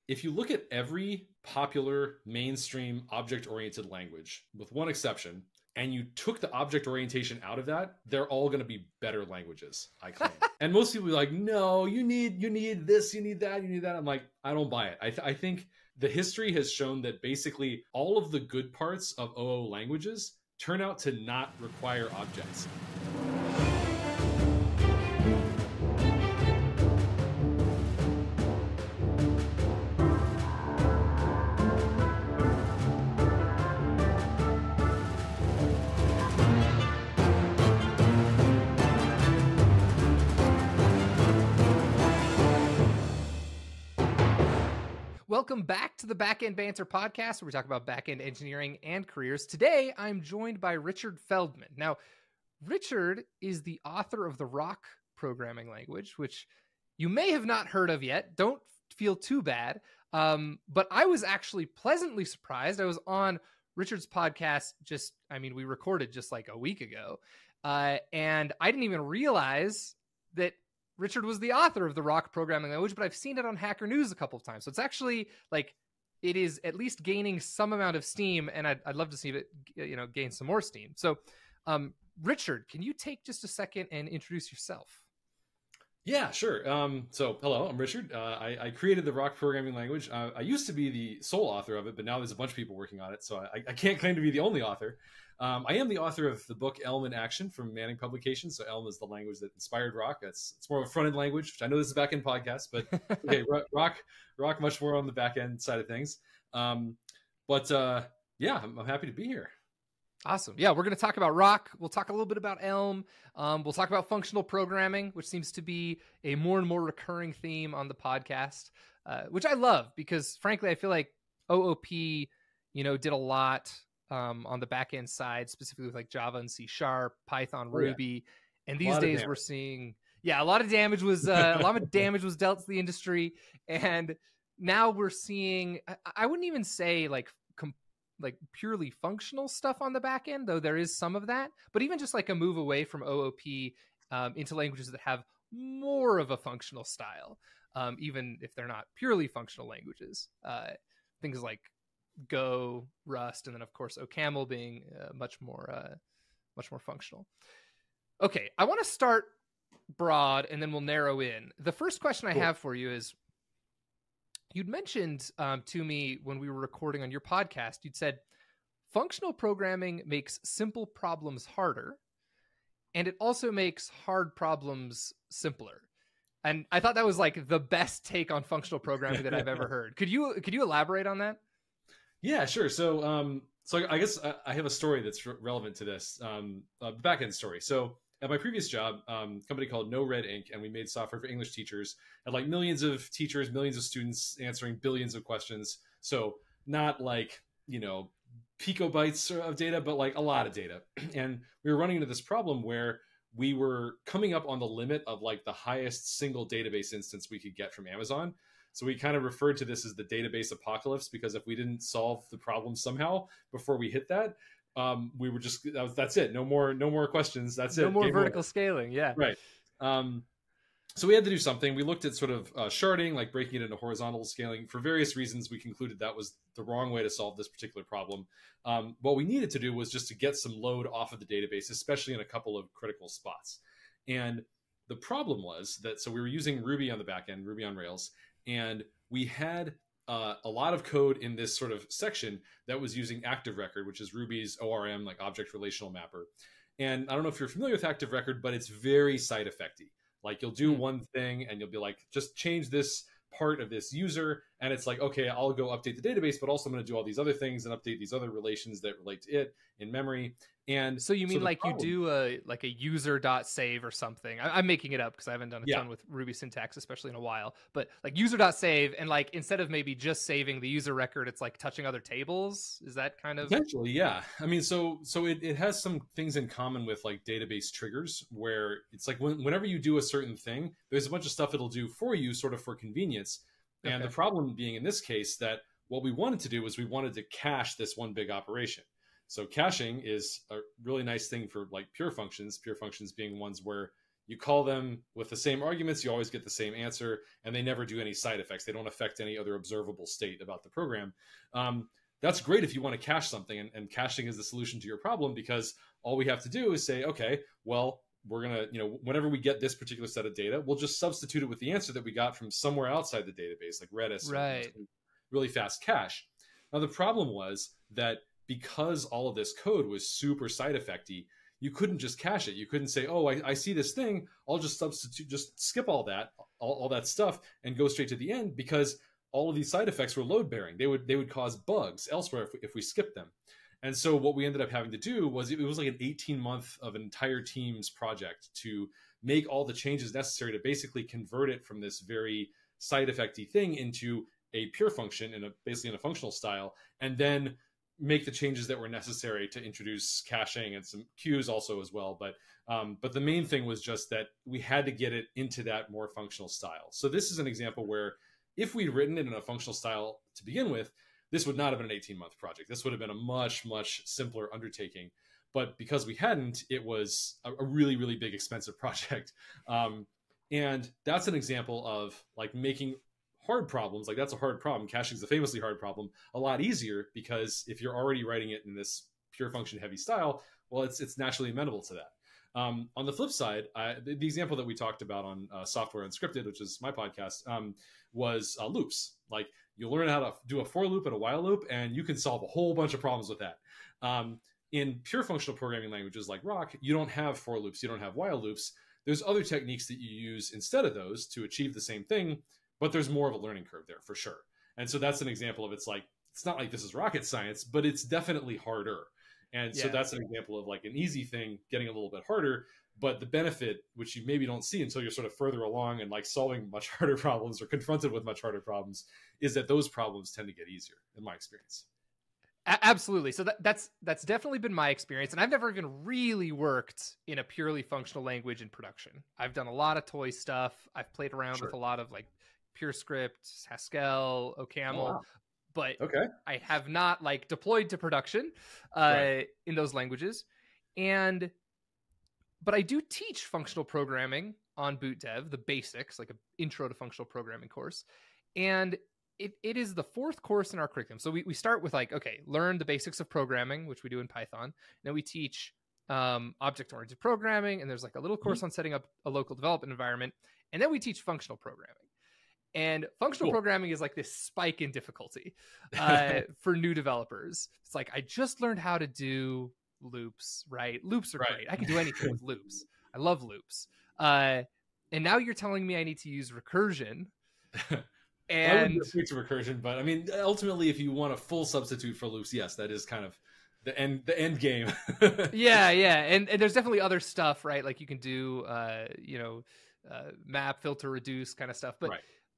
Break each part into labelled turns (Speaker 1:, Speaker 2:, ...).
Speaker 1: if you look at every popular mainstream object-oriented language, with one exception, and you took the object orientation out of that, they're all going to be better languages, I claim. And most people are like, no, you need this, you need that, you need that. I'm like, I don't buy it. I think the history has shown that basically all of the good parts of OO languages turn out to not require objects.
Speaker 2: Welcome back to the Backend Banter podcast, where we talk about backend engineering and careers. Today, I'm joined by Richard Feldman. Now, Richard is the author of the Rock programming language, which you may have not heard of yet. Don't feel too bad. But I was actually pleasantly surprised. I was on Richard's podcast we recorded just like a week ago. And I didn't even realize that Richard was the author of the Rock programming language, but I've seen it on Hacker News a couple of times. So it's actually it is at least gaining some amount of steam, and I'd love to see it, gain some more steam. So, Richard, can you take just a second and introduce yourself?
Speaker 1: Yeah, sure. So hello, I'm Richard. I created the Rock programming language. I used to be the sole author of it, but now there's a bunch of people working on it, so I can't claim to be the only author. I am the author of the book Elm in Action from Manning Publications. So Elm is the language that inspired Rock. It's more of a front-end language, which I know this is a back-end podcast, but okay, Rock much more on the back-end side of things. I'm happy to be here.
Speaker 2: Awesome. Yeah, we're going to talk about Rock. We'll talk a little bit about Elm. We'll talk about functional programming, which seems to be a more and more recurring theme on the podcast, which I love because, frankly, I feel like OOP, did a lot on the back end side, specifically with like Java and C#, Python, Ruby. And these days we're seeing, a lot of damage was dealt to the industry. And now we're seeing, I wouldn't even say like purely functional stuff on the back end, though there is some of that, but even just like a move away from OOP into languages that have more of a functional style, even if they're not purely functional languages. Things like Go, Rust, and then of course OCaml being much more functional. Okay, I want to start broad and then we'll narrow in. The first question I have for you is, you'd mentioned to me when we were recording on your podcast, you'd said functional programming makes simple problems harder, and it also makes hard problems simpler. And I thought that was like the best take on functional programming that I've ever heard. Could you elaborate on that?
Speaker 1: Yeah, sure. So I guess I have a story that's relevant to this, the back-end story. So at my previous job, company called No Red Inc., and we made software for English teachers, had like millions of teachers, millions of students answering billions of questions. So not like, picobytes of data, but like a lot of data. And we were running into this problem where we were coming up on the limit of like the highest single database instance we could get from Amazon. So we kind of referred to this as the database apocalypse, because if we didn't solve the problem somehow before we hit that, we were just, that's it. No more questions. That's it.
Speaker 2: No more vertical scaling. Yeah.
Speaker 1: Right. So we had to do something. We looked at sort of sharding, like breaking it into horizontal scaling. For various reasons, we concluded that was the wrong way to solve this particular problem. What we needed to do was just to get some load off of the database, especially in a couple of critical spots. And the problem was that, so we were using Ruby on the back end, Ruby on Rails, and we had a lot of code in this sort of section that was using Active Record, which is Ruby's ORM, like object relational mapper. And I don't know if you're familiar with Active Record, but it's very side effecty. Like you'll do one thing and you'll be like, just change this part of this user. And it's like, okay, I'll go update the database, but also I'm going to do all these other things and update these other relations that relate to it in memory. And
Speaker 2: so you mean like you do a user.save or something? I'm making it up because I haven't done a ton with Ruby syntax, especially in a while, but like user.save, and like instead of maybe just saving the user record, it's like touching other tables. Is that kind of?
Speaker 1: Potentially, yeah. I mean, so it has some things in common with like database triggers, where it's like whenever you do a certain thing, there's a bunch of stuff it'll do for you sort of for convenience. And the problem being in this case that what we wanted to do was we wanted to cache this one big operation. So caching is a really nice thing for like pure functions being ones where You call them with the same arguments, you always get the same answer, and they never do any side effects. They don't affect any other observable state about the program. That's great if you want to cache something, and caching is the solution to your problem, because all we have to do is say, okay, well, we're going to, whenever we get this particular set of data, we'll just substitute it with the answer that we got from somewhere outside the database, like Redis,
Speaker 2: right?
Speaker 1: Or really fast cache. Now, the problem was that because all of this code was super side effecty, you couldn't just cache it. You couldn't say, oh, I see this thing, I'll just substitute, just skip all that stuff and go straight to the end, because all of these side effects were load bearing. They would cause bugs elsewhere if we skipped them. And so what we ended up having to do was, it was like an 18-month of an entire team's project to make all the changes necessary to basically convert it from this very side effecty thing into a pure function basically in a functional style, and then make the changes that were necessary to introduce caching and some queues also as well. But the main thing was just that we had to get it into that more functional style. So this is an example where if we'd written it in a functional style to begin with, this would not have been an 18-month project. This would have been a much, much simpler undertaking. But because we hadn't, it was a really, really big, expensive project. And that's an example of like making hard problems, like that's a hard problem. Caching is a famously hard problem, a lot easier, because if you're already writing it in this pure function heavy style, well, it's naturally amenable to that. On the flip side, the example that we talked about on Software Unscripted, which is my podcast, was loops. Like, you learn how to do a for loop and a while loop, and you can solve a whole bunch of problems with that. In pure functional programming languages like Rock, you don't have for loops, you don't have while loops. There's other techniques that you use instead of those to achieve the same thing, but there's more of a learning curve there for sure. And so that's an example of, it's not like this is rocket science, but it's definitely harder. And so that's an example of like an easy thing getting a little bit harder, but the benefit, which you maybe don't see until you're sort of further along and like solving much harder problems or confronted with much harder problems, is that those problems tend to get easier in my experience.
Speaker 2: Absolutely. So that's definitely been my experience. And I've never even really worked in a purely functional language in production. I've done a lot of toy stuff. I've played around with a lot of like PureScript, Haskell, OCaml, but I have not like deployed to production in those languages. But I do teach functional programming on Boot Dev, the basics, like an intro to functional programming course. And it is the fourth course in our curriculum. So we start with like, okay, learn the basics of programming, which we do in Python. Then we teach object-oriented programming, and there's like a little course on setting up a local development environment. And then we teach functional programming. And functional programming is like this spike in difficulty for new developers. It's like, I just learned how to do loops, right? Loops are great. I can do anything with loops. I love loops. And now you're telling me I need to use recursion. And
Speaker 1: I wouldn't speak to recursion, but I mean, ultimately, if you want a full substitute for loops, yes, that is kind of the end game.
Speaker 2: yeah. And there's definitely other stuff, right? Like you can do, map, filter, reduce kind of stuff. But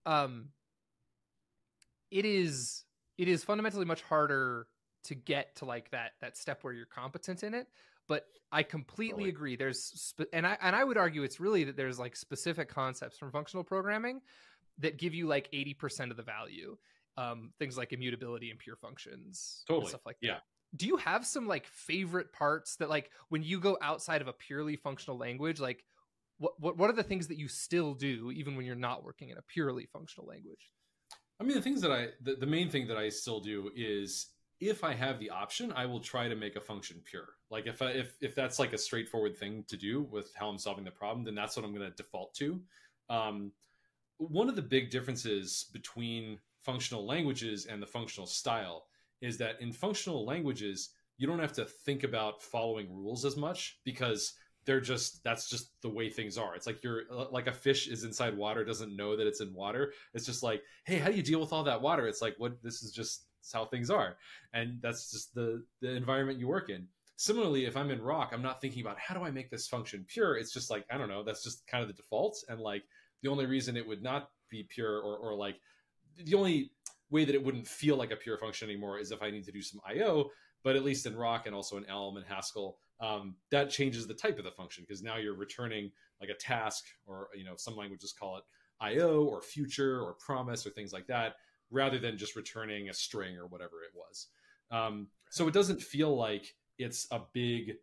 Speaker 2: it is fundamentally much harder to get to like that step where you're competent in it. But I completely agree. There's and I would argue it's really that there's like specific concepts from functional programming that give you like 80% of the value. Things like immutability and pure functions, and stuff like that. Do you have some like favorite parts that like when you go outside of a purely functional language, like what are the things that you still do even when you're not working in a purely functional language?
Speaker 1: I mean, the main thing that I still do is, if I have the option, I will try to make a function pure. Like if that's like a straightforward thing to do with how I'm solving the problem, then that's what I'm going to default to. One of the big differences between functional languages and the functional style is that in functional languages, you don't have to think about following rules as much, because that's just the way things are. It's like like a fish is inside water, doesn't know that it's in water. It's just like, hey, how do you deal with all that water? It's like, this is how things are. And that's just the environment you work in. Similarly, if I'm in Rock, I'm not thinking about how do I make this function pure? It's just like, I don't know, that's just kind of the default. And like the only reason it would not be pure, or like the only way that it wouldn't feel like a pure function anymore, is if I need to do some IO. But at least in Rock and also in Elm and Haskell, that changes the type of the function, because now you're returning like a task, or some languages call it IO or future or promise or things like that, rather than just returning a string or whatever it was. So it doesn't feel like it's a big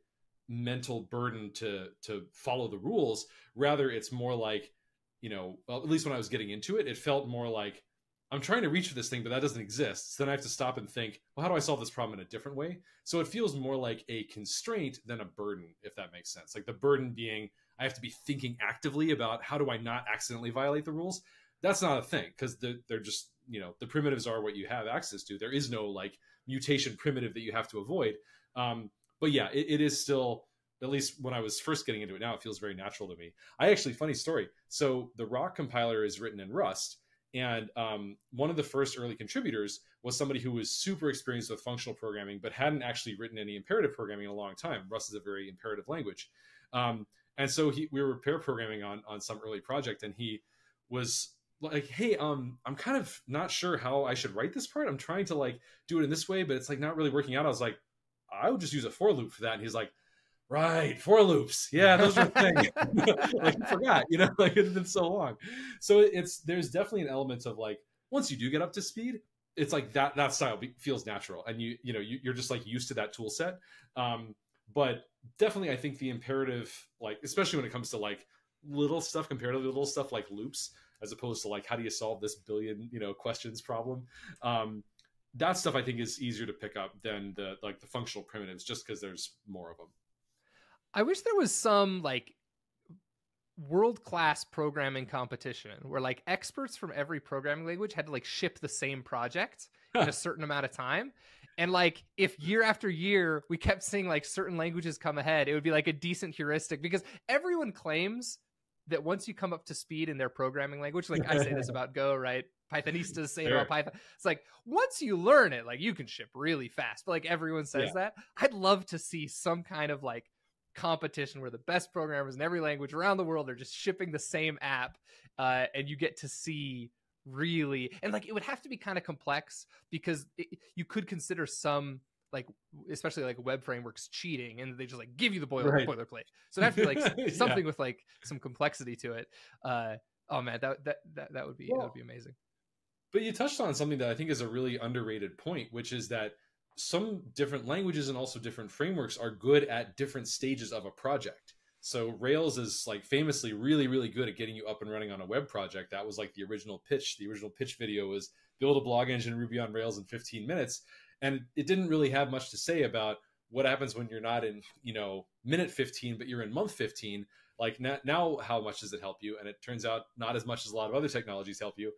Speaker 1: mental burden to follow the rules. Rather, it's more like, well, at least when I was getting into it, it felt more like I'm trying to reach for this thing, but that doesn't exist. So then I have to stop and think, well, how do I solve this problem in a different way? So it feels more like a constraint than a burden, if that makes sense. Like the burden being, I have to be thinking actively about how do I not accidentally violate the rules. That's not a thing, because they're just, the primitives are what you have access to. There is no like mutation primitive that you have to avoid. But yeah, it is still, at least when I was first getting into it, now it feels very natural to me. Funny story. So the Rock compiler is written in Rust. And one of the first early contributors was somebody who was super experienced with functional programming, but hadn't actually written any imperative programming in a long time. Rust is a very imperative language. And so we were pair programming on some early project, and he was like, hey, I'm kind of not sure how I should write this part. I'm trying to like do it in this way, but it's like not really working out. I was like, I would just use a for loop for that. And he's like, right, for loops. Yeah, those are the thing. Like I forgot, like it had been so long. So there's definitely an element of like, once you do get up to speed, it's like that style feels natural, and you're just like used to that tool set. But definitely, I think the imperative, like especially when it comes to like little stuff, comparatively little stuff like loops, as opposed to like how do you solve this billion questions problem. That stuff I think is easier to pick up than the functional primitives, just because there's more of them.
Speaker 2: I wish there was some like world-class programming competition where like experts from every programming language had to like ship the same project in a certain amount of time. And like if year after year we kept seeing like certain languages come ahead, it would be like a decent heuristic, because everyone claims that once you come up to speed in their programming language, like I say this about Go, right? Pythonistas say about Python. It's like once you learn it, like you can ship really fast. But like everyone says that. I'd love to see some kind of like competition where the best programmers in every language around the world are just shipping the same app, and you get to see really, and like it would have to be kind of complex, because you could consider some like especially like web frameworks cheating, and they just like give you the boilerplate. So it'd have to be like something with like some complexity to it. Oh man, that would be amazing.
Speaker 1: But you touched on something that I think is a really underrated point, which is that some different languages and also different frameworks are good at different stages of a project. So Rails is like famously really, really good at getting you up and running on a web project. That was like the original pitch. The original pitch video was build a blog engine in Ruby on Rails in 15 minutes. And it didn't really have much to say about what happens when you're not in, minute 15, but you're in month 15. Like now, how much does it help you? And it turns out not as much as a lot of other technologies help you.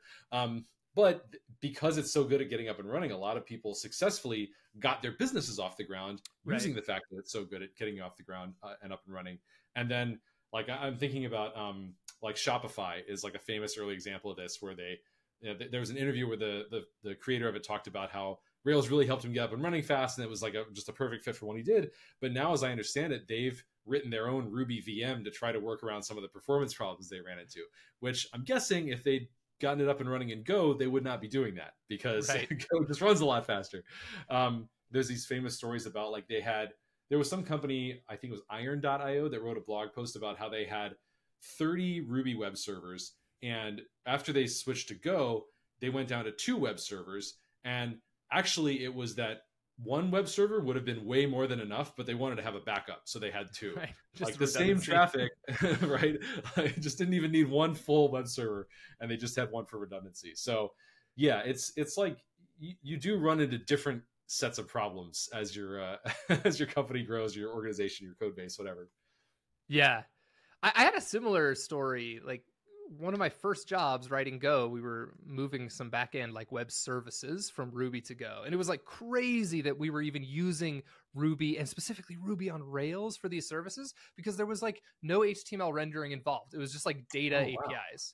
Speaker 1: But because it's so good at getting up and running, a lot of people successfully got their businesses off the ground using the fact that it's so good at getting you off the ground and up and running. And then like I'm thinking about like Shopify is like a famous early example of this, where there was an interview where the creator of it talked about how Rails really helped him get up and running fast, and it was like just a perfect fit for what he did. But now, as I understand it, they've written their own Ruby VM to try to work around some of the performance problems they ran into, which I'm guessing if they'd gotten it up and running in Go, they would not be doing that, because Go just runs a lot faster. There's these famous stories about like there was some company, I think it was iron.io, that wrote a blog post about how they had 30 Ruby web servers. And after they switched to Go, they went down to 2 web servers. And actually it was that one web server would have been way more than enough, but they wanted to have a backup. So they had 2, like the same traffic, right? Like, just didn't even need one full web server, and they just had one for redundancy. So yeah, it's like you do run into different sets of problems as your as your company grows, your organization, your code base, whatever.
Speaker 2: Yeah. I had a similar story. Like one of my first jobs writing Go, we were moving some backend like web services from Ruby to Go. And it was like crazy that we were even using Ruby, and specifically Ruby on Rails for these services, because there was like no HTML rendering involved. It was just like data APIs.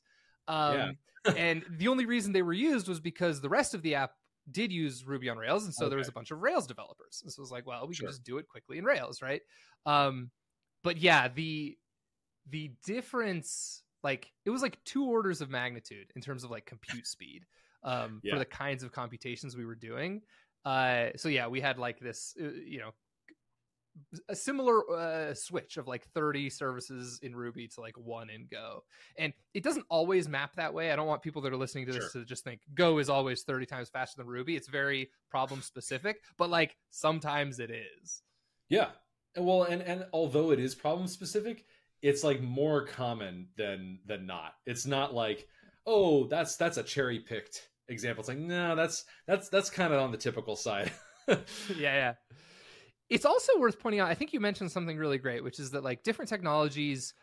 Speaker 2: And the only reason they were used was because the rest of the app did use Ruby on Rails. And so there was a bunch of Rails developers. And so it was like, well, we can just do it quickly in Rails, right? But yeah, the difference, like it was like 2 orders of magnitude in terms of like compute speed for the kinds of computations we were doing. So yeah, we had like this, a similar switch of like 30 services in Ruby to like 1 in Go. And it doesn't always map that way. I don't want people that are listening to this to just think Go is always 30 times faster than Ruby. It's very problem specific, but like sometimes it is.
Speaker 1: Yeah. Well, and although it is problem specific, it's like more common than not. It's not like, oh, that's a cherry picked example. It's like, no, that's kind of on the typical side.
Speaker 2: Yeah. It's also worth pointing out, I think you mentioned something really great, which is that like different technologies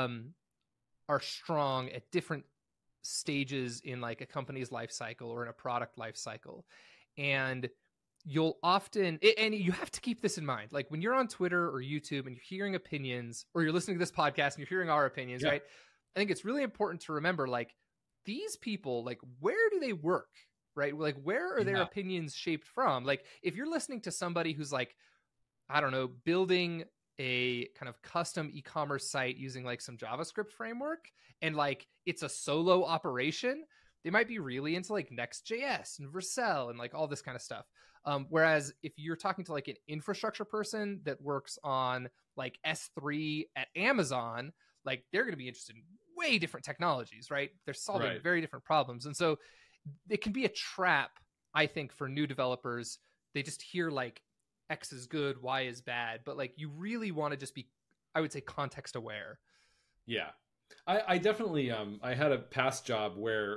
Speaker 2: are strong at different stages in like a company's life cycle or in a product life cycle. And you'll often, and you have to keep this in mind, like when you're on Twitter or YouTube and you're hearing opinions, or you're listening to this podcast and you're hearing our opinions, right? I think it's really important to remember, like, these people, like, where do they work, right? Like, where are their opinions shaped from? Like, if you're listening to somebody who's like, I don't know, building a kind of custom e-commerce site using like some JavaScript framework, and like it's a solo operation, they might be really into like Next.js and Vercel and like all this kind of stuff. Whereas if you're talking to like an infrastructure person that works on like S3 at Amazon, like they're going to be interested in way different technologies, right? They're solving very different problems. And so it can be a trap, I think, for new developers. They just hear like X is good, Y is bad, but like you really want to just be, I would say, context aware.
Speaker 1: Yeah. I definitely, I had a past job where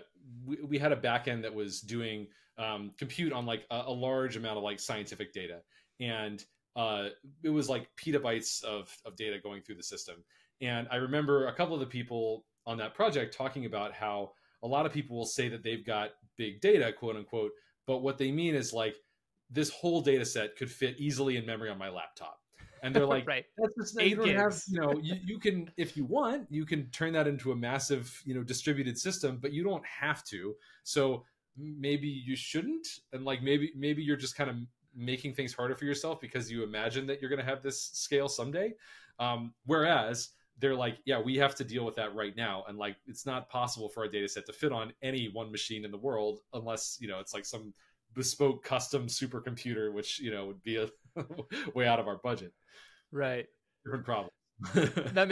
Speaker 1: we had a backend that was doing compute on like a large amount of like scientific data. And it was like petabytes of data going through the system. And I remember a couple of the people on that project talking about how a lot of people will say that they've got big data, quote unquote, but what they mean is like, this whole data set could fit easily in memory on my laptop. And they're like, that's just, you don't have, you can, if you want, you can turn that into a massive, distributed system, but you don't have to. So maybe you shouldn't. And like, maybe you're just kind of making things harder for yourself because you imagine that you're going to have this scale someday. Whereas they're like, yeah, we have to deal with that right now. And like, it's not possible for our data set to fit on any one machine in the world unless, it's like some bespoke custom supercomputer, which would be a way out of our budget.
Speaker 2: Right.
Speaker 1: Different problem.
Speaker 2: that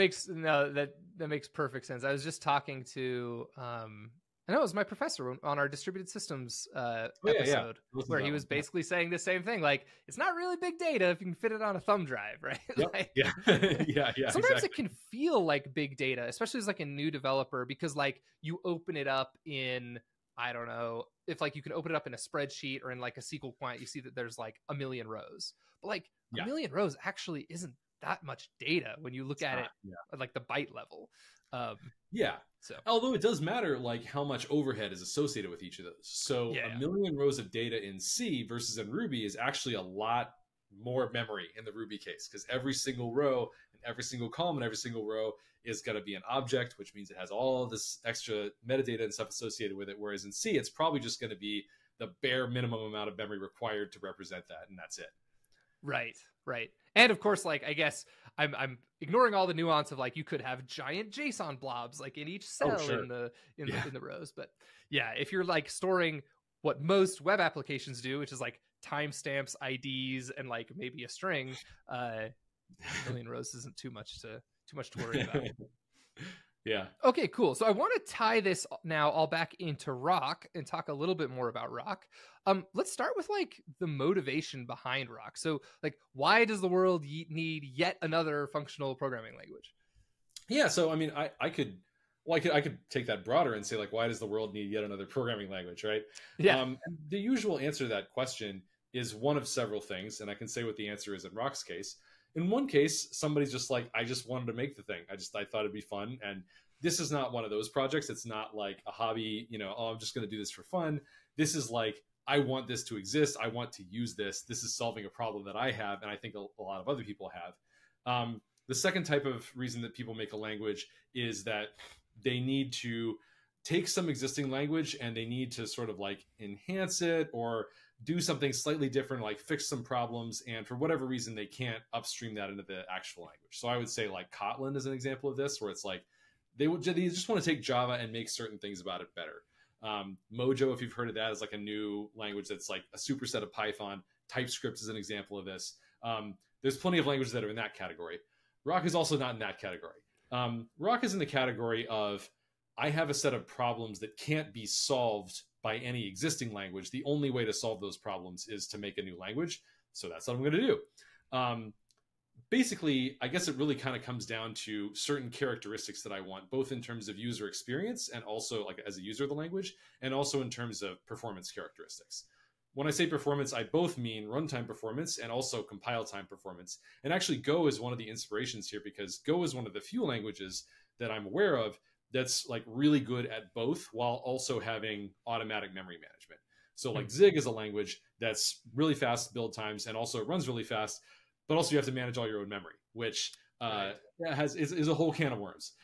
Speaker 2: makes perfect sense. I was just talking to I know it was my professor on our distributed systems episode where he was basically saying the same thing. Like, it's not really big data if you can fit it on a thumb drive, right?
Speaker 1: Yep.
Speaker 2: Like,
Speaker 1: yeah.
Speaker 2: Sometimes it can feel like big data, especially as like a new developer, because like you open it up in, I don't know, if like you can open it up in a spreadsheet or in like a SQL client, you see that there's like a million rows. But like a million rows actually isn't that much data when you look at it at like the byte level. So
Speaker 1: although it does matter like how much overhead is associated with each of those. So a million rows of data in C versus in Ruby is actually a lot more memory in the Ruby case, because every single row and every single column and every single row is going to be an object, which means it has all this extra metadata and stuff associated with it. Whereas in C, it's probably just going to be the bare minimum amount of memory required to represent that, and that's it.
Speaker 2: Right. And of course, like, I guess I'm ignoring all the nuance of like you could have giant JSON blobs like in each cell in the rows. But yeah, if you're like storing what most web applications do, which is like timestamps, IDs, and like maybe a string, a million rows isn't too much to worry about.
Speaker 1: Yeah.
Speaker 2: Okay, cool. So I want to tie this now all back into Rock and talk a little bit more about Rock. Let's start with like the motivation behind Rock. So like, why does the world need yet another functional programming language?
Speaker 1: Yeah. So, I mean, I could take that broader and say like, why does the world need yet another programming language? Right.
Speaker 2: Yeah.
Speaker 1: The usual answer to that question is one of several things. And I can say what the answer is in Rock's case. In one case, somebody's just like, I just wanted to make the thing. I thought it'd be fun. And this is not one of those projects. It's not like a hobby, oh, I'm just going to do this for fun. This is like, I want this to exist. I want to use this. This is solving a problem that I have, and I think a lot of other people have. The second type of reason that people make a language is that they need to take some existing language and they need to sort of like enhance it or do something slightly different, like fix some problems. And for whatever reason, they can't upstream that into the actual language. So I would say like Kotlin is an example of this, where it's like they just want to take Java and make certain things about it better. Mojo, if you've heard of that, is like a new language that's like a superset of Python. TypeScript is an example of this. There's plenty of languages that are in that category. Rock is also not in that category. Rock is in the category of, I have a set of problems that can't be solved by any existing language. The only way to solve those problems is to make a new language. So that's what I'm going to do. basically, I guess it really kind of comes down to certain characteristics that I want, both in terms of user experience and also like as a user of the language, and also in terms of performance characteristics. When I say performance, I both mean runtime performance and also compile time performance. And actually, Go is one of the inspirations here because Go is one of the few languages that I'm aware of that's like really good at both while also having automatic memory management. So like Zig is a language that's really fast build times and also it runs really fast, but also you have to manage all your own memory, which is a whole can of worms.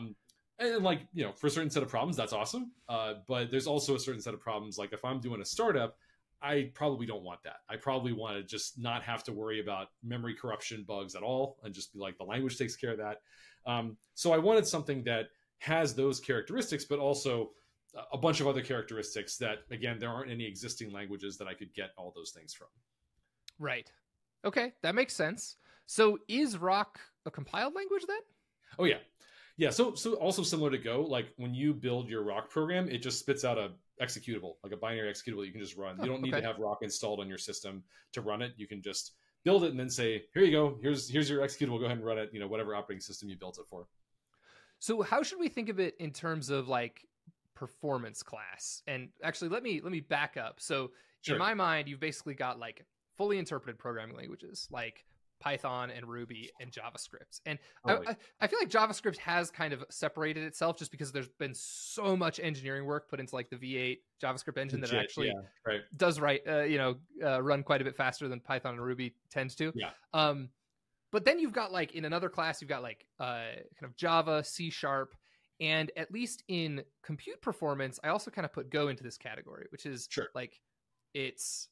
Speaker 1: And like, you know, for a certain set of problems, that's awesome. But there's also a certain set of problems. Like if I'm doing a startup, I probably don't want that. I probably want to just not have to worry about memory corruption bugs at all and just be like, the language takes care of that. So I wanted something that has those characteristics, but also a bunch of other characteristics that, again, there aren't any existing languages that I could get all those things from.
Speaker 2: Right. Okay, that makes sense. So is Rock a compiled language then?
Speaker 1: Oh, yeah. Yeah, so also similar to Go, like when you build your Rock program, it just spits out a executable, like a binary executable you can just run. You don't need to have Rock installed on your system to run it. You can just build it and then say, here you go, here's your executable, go ahead and run it, you know, whatever operating system you built it for.
Speaker 2: So how should we think of it in terms of like performance class? And actually, let me back up. So in my mind, you've basically got like fully interpreted programming languages like Python and Ruby and JavaScript. And I feel like JavaScript has kind of separated itself just because there's been so much engineering work put into like the V8 JavaScript engine that it actually does run quite a bit faster than Python and Ruby tends to.
Speaker 1: Yeah.
Speaker 2: But then you've got like in another class, you've got like kind of Java, C#, and at least in compute performance, I also kind of put Go into this category, which is like it's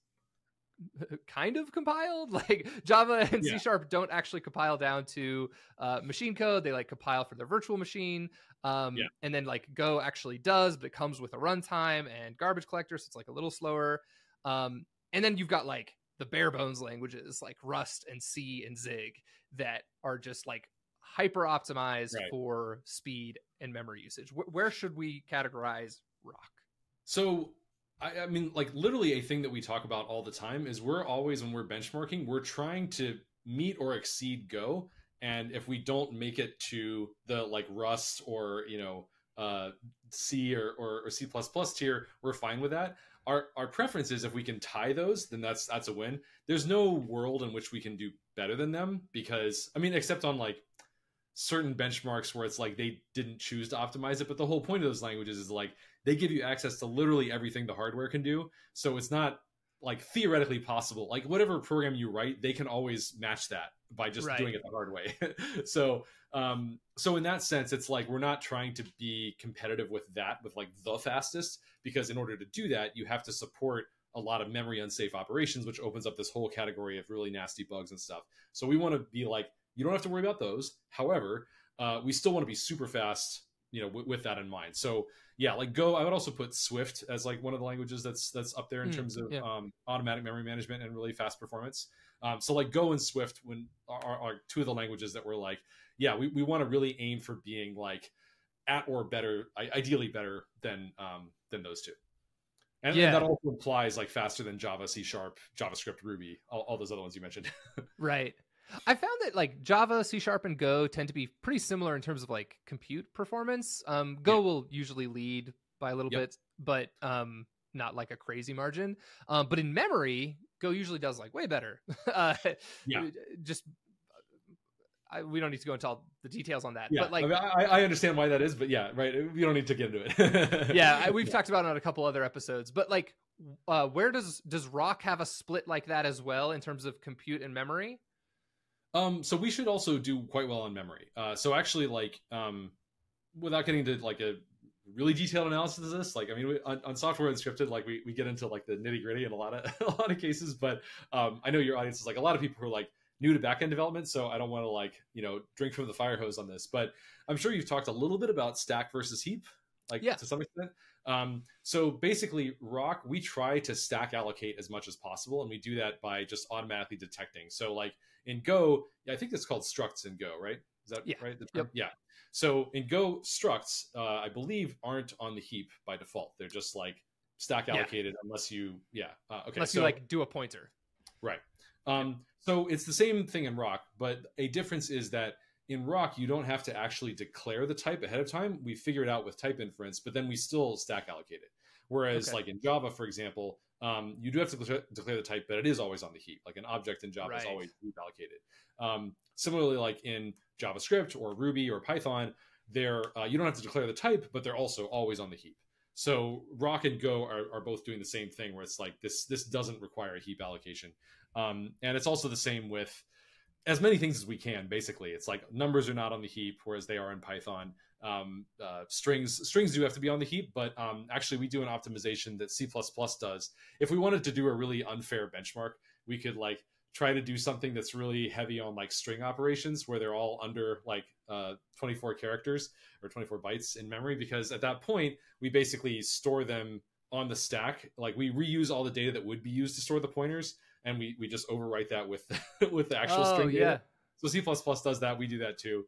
Speaker 2: kind of compiled. Like Java and C# don't actually compile down to machine code. They like compile for their virtual machine. And then like Go actually does, but it comes with a runtime and garbage collector, so it's like a little slower. And then you've got like the bare bones languages like Rust and C and Zig that are just like hyper optimized for speed and memory usage. Where should we categorize Rock?
Speaker 1: So I mean, like literally a thing that we talk about all the time is we're always, when we're benchmarking, we're trying to meet or exceed Go. And if we don't make it to the like Rust or, you know, C or C++ tier, we're fine with that. Our preference is if we can tie those, then that's a win. There's no world in which we can do better than them because, I mean, except on like certain benchmarks where it's like they didn't choose to optimize it. But the whole point of those languages is like they give you access to literally everything the hardware can do. So it's not like theoretically possible. Like whatever program you write, they can always match that by just doing it the hard way. So in that sense, it's like we're not trying to be competitive with that, with like the fastest, because in order to do that, you have to support a lot of memory unsafe operations, which opens up this whole category of really nasty bugs and stuff. So we want to be like, you don't have to worry about those. However, we still want to be super fast, you know, with that in mind. So yeah, like Go, I would also put Swift as like one of the languages that's up there in terms of automatic memory management and really fast performance. So like Go and Swift are two of the languages that we're like, yeah, we want to really aim for being like at or better, ideally better than those two. And that also implies like faster than Java, C#, JavaScript, Ruby, all those other ones you mentioned.
Speaker 2: Right. I found that like Java, C# and Go tend to be pretty similar in terms of like compute performance. Go will usually lead by a little bit, but not like a crazy margin. But in memory, Go usually does like way better. We don't need to go into all the details on that. But like,
Speaker 1: I mean, I understand why that is, but yeah, right. We don't need to get into
Speaker 2: it. We've talked about it on a couple other episodes, but like, where does Rock have a split like that as well in terms of compute and memory?
Speaker 1: So we should also do quite well on memory. So actually, like, without getting into like a really detailed analysis of this, like, I mean, on Software Unscripted, like we get into like the nitty gritty in a lot of cases, but I know your audience is like a lot of people who are like new to backend development, so I don't want to like, you know, drink from the fire hose on this, but I'm sure you've talked a little bit about stack versus heap, like to some extent. So basically Rock, we try to stack allocate as much as possible. And we do that by just automatically detecting. So like in Go, I think it's called structs in Go, right? Is that right? Yeah. So in Go, structs, I believe aren't on the heap by default. They're just like stack allocated unless you,
Speaker 2: unless you like do a pointer.
Speaker 1: Right. So it's the same thing in Rock, but a difference is that in Rock, you don't have to actually declare the type ahead of time. We figure it out with type inference, but then we still stack allocate it. Whereas,
Speaker 2: Okay.
Speaker 1: like in Java, for example, you do have to declare the type, but it is always on the heap. Like an object in Java is
Speaker 2: Right.
Speaker 1: always heap allocated. Similarly, like in JavaScript or Ruby or Python, you don't have to declare the type, but they're also always on the heap. So Rock and Go are both doing the same thing, where it's like this doesn't require a heap allocation, and it's also the same with as many things as we can. Basically, it's like numbers are not on the heap, whereas they are in Python. Strings do have to be on the heap, but actually we do an optimization that C++ does. If we wanted to do a really unfair benchmark, we could like try to do something that's really heavy on like string operations where they're all under like 24 characters or 24 bytes in memory, because at that point we basically store them on the stack. Like we reuse all the data that would be used to store the pointers, and we just overwrite that with with the actual string data. So C++ does that. We do that too.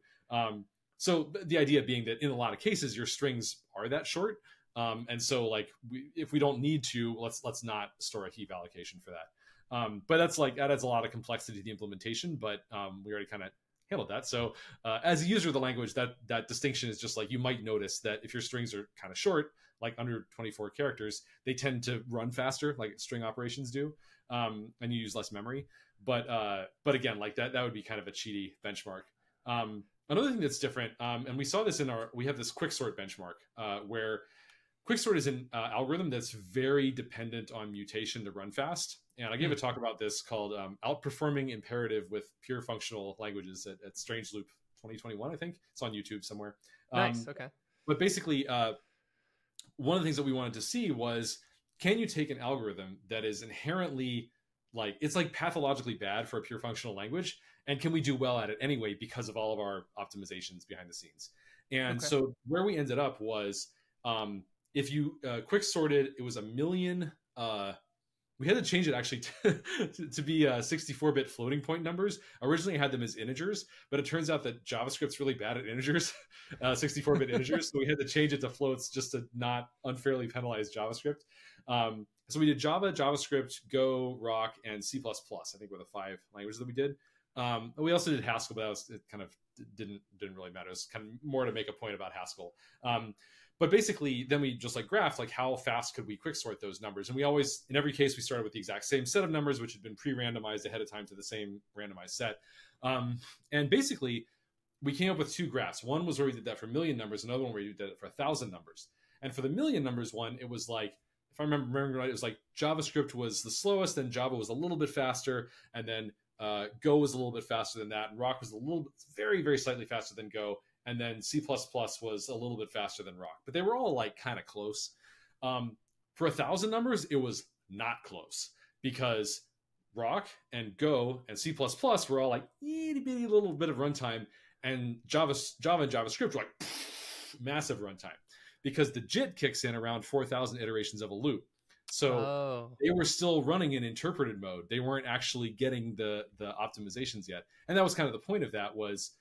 Speaker 1: So the idea being that in a lot of cases your strings are that short, and so like if we don't need to, let's not store a heap allocation for that. But that adds a lot of complexity to the implementation. But we already kind of handled that. So as a user of the language, that distinction is just like, you might notice that if your strings are kind of short, like under 24 characters, they tend to run faster, like string operations do, and you use less memory. But again, like that would be kind of a cheaty benchmark. Another thing that's different, and we saw this we have this quicksort benchmark where quicksort is an algorithm that's very dependent on mutation to run fast. And I gave a talk about this called Outperforming Imperative with Pure Functional Languages at Strange Loop 2021, I think. It's on YouTube somewhere.
Speaker 2: Nice, okay.
Speaker 1: But basically, one of the things that we wanted to see was, can you take an algorithm that is inherently it's like pathologically bad for a pure functional language, and can we do well at it anyway because of all of our optimizations behind the scenes? And so where we ended up was, if you quick sorted, it was 1 million. We had to change it actually to be 64-bit floating point numbers. Originally, I had them as integers, but it turns out that JavaScript's really bad at integers, 64-bit integers. So we had to change it to floats just to not unfairly penalize JavaScript. So we did Java, JavaScript, Go, Rock, and C++. I think were the 5 languages that we did. We also did Haskell, but it kind of didn't really matter. It was kind of more to make a point about Haskell. But basically, then we just graphed how fast could we quicksort those numbers. And we always, in every case, we started with the exact same set of numbers, which had been pre-randomized ahead of time to the same randomized set. And basically, we came up with 2 graphs. One was where we did that for 1 million numbers. Another one where we did it for 1,000 numbers. And for the 1 million numbers one, it was like, if I remember right, it was like JavaScript was the slowest, then Java was a little bit faster, and then Go was a little bit faster than that, and Rock was very, very slightly faster than Go, and then C++ was a little bit faster than Rock. But they were all kind of close. For 1,000 numbers, it was not close, because Rock and Go and C++ were all itty bitty little bit of runtime, and Java and JavaScript were massive runtime, because the JIT kicks in around 4,000 iterations of a loop. So they were still running in interpreted mode. They weren't actually getting the optimizations yet. And that was kind of the point of that was,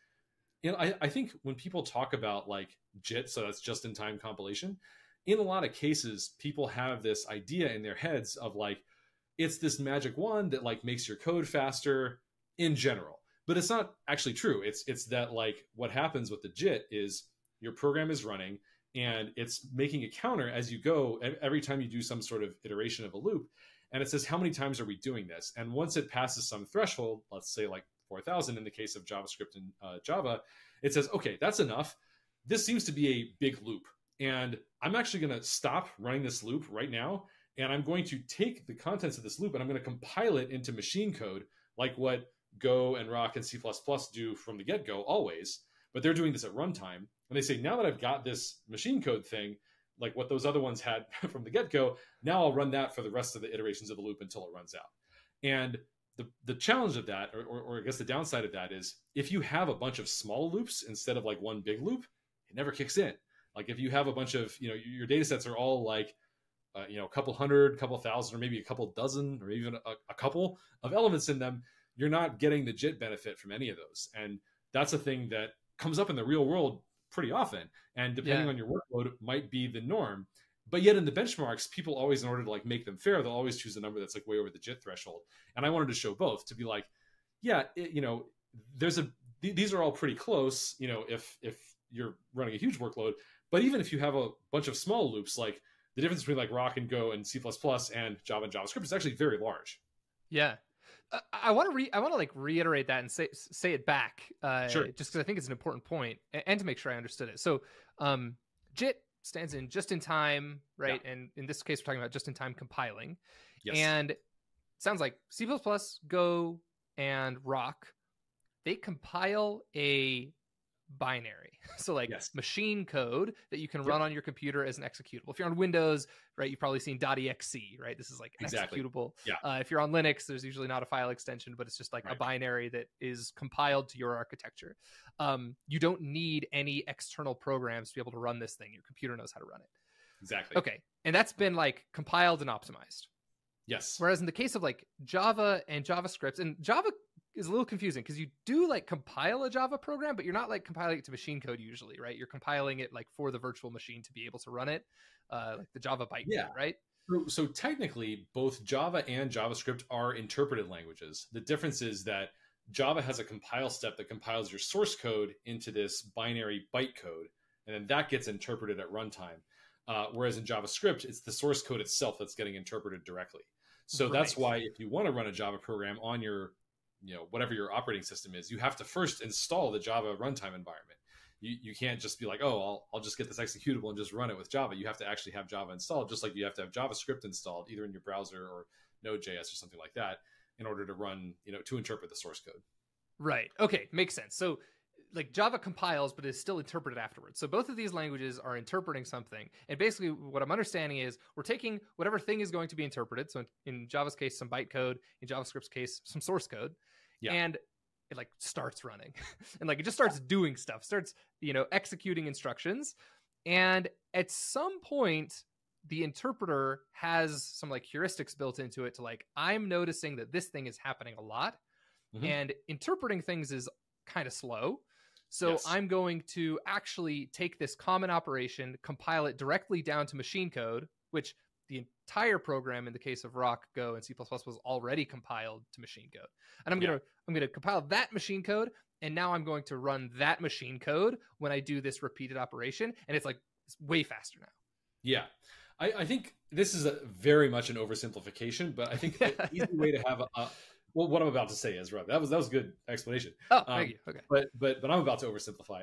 Speaker 1: I think when people talk about JIT, so that's just in time compilation, in a lot of cases, people have this idea in their heads of it's this magic wand that makes your code faster in general. But it's not actually true. It's that what happens with the JIT is your program is running, and it's making a counter as you go every time you do some sort of iteration of a loop. And it says, how many times are we doing this? And once it passes some threshold, let's say 4,000 in the case of JavaScript and Java, it says, okay, that's enough. This seems to be a big loop. And I'm actually going to stop running this loop right now. And I'm going to take the contents of this loop and I'm going to compile it into machine code, like what Go and Rock and C++ do from the get-go always. But they're doing this at runtime. And they say, now that I've got this machine code thing, like what those other ones had from the get-go, now I'll run that for the rest of the iterations of the loop until it runs out. And the challenge of that, or I guess the downside of that, is if you have a bunch of small loops instead of one big loop, it never kicks in. If you have a bunch of, your data sets are all a couple hundred, couple thousand, or maybe a couple dozen, or even a couple of elements in them, you're not getting the JIT benefit from any of those. And that's a thing that comes up in the real world pretty often, and depending on your workload, it might be the norm. But yet in the benchmarks, people always, in order to make them fair, they'll always choose a number that's way over the JIT threshold. And I wanted to show both, to be yeah, these are all pretty close, if you're running a huge workload. But even if you have a bunch of small loops, like the difference between like Rock and Go and C++ and Java and JavaScript is actually very large.
Speaker 2: Yeah. I want to like reiterate that and say it back,
Speaker 1: Sure.
Speaker 2: just because I think it's an important point, and to make sure I understood it. So, JIT stands in just in time, right? Yeah. And in this case, we're talking about just in time compiling.
Speaker 1: Yes.
Speaker 2: And it sounds like C++, Go, and Rock, they compile a binary. So like machine code that you can run on your computer as an executable. If you're on Windows, right, you've probably seen .exe, right? This is like executable.
Speaker 1: Yeah.
Speaker 2: If you're on Linux, there's usually not a file extension, but it's just like a binary that is compiled to your architecture. You don't need any external programs to be able to run this thing. Your computer knows how to run it.
Speaker 1: Exactly.
Speaker 2: Okay. And that's been like compiled and optimized.
Speaker 1: Yes.
Speaker 2: Whereas in the case of like Java and JavaScript, and Java is a little confusing because you do like compile a Java program, but you're not like compiling it to machine code usually, right? You're compiling it like for the virtual machine to be able to run it, like the Java bytecode, right?
Speaker 1: So technically, both Java and JavaScript are interpreted languages. The difference is that Java has a compile step that compiles your source code into this binary bytecode, and then that gets interpreted at runtime. Whereas in JavaScript, it's the source code itself that's getting interpreted directly. So that's why if you want to run a Java program on your whatever your operating system is, you have to first install the Java runtime environment. You can't just be like, oh, I'll just get this executable and just run it with Java. You have to actually have Java installed, just like you have to have JavaScript installed either in your browser or Node.js or something like that in order to run, to interpret the source code.
Speaker 2: Right. Okay. Makes sense. So like Java compiles, but is still interpreted afterwards. So both of these languages are interpreting something. And basically what I'm understanding is we're taking whatever thing is going to be interpreted. So in Java's case, some bytecode, in JavaScript's case, some source code. Yeah. And it like starts running and like it just starts doing stuff, starts, executing instructions. And at some point, the interpreter has some like heuristics built into it to like, I'm noticing that this thing is happening a lot. Mm-hmm. And interpreting things is kind of slow. So I'm going to actually take this common operation, compile it directly down to machine code, which the entire program in the case of Rock, Go, and C++ was already compiled to machine code. And I'm going to compile that machine code, and now I'm going to run that machine code when I do this repeated operation, and it's way faster now.
Speaker 1: Yeah. I think this is very much an oversimplification, but I think the easy way to have well, what I'm about to say is, that was a good explanation.
Speaker 2: Oh, thank you. Okay.
Speaker 1: But I'm about to oversimplify.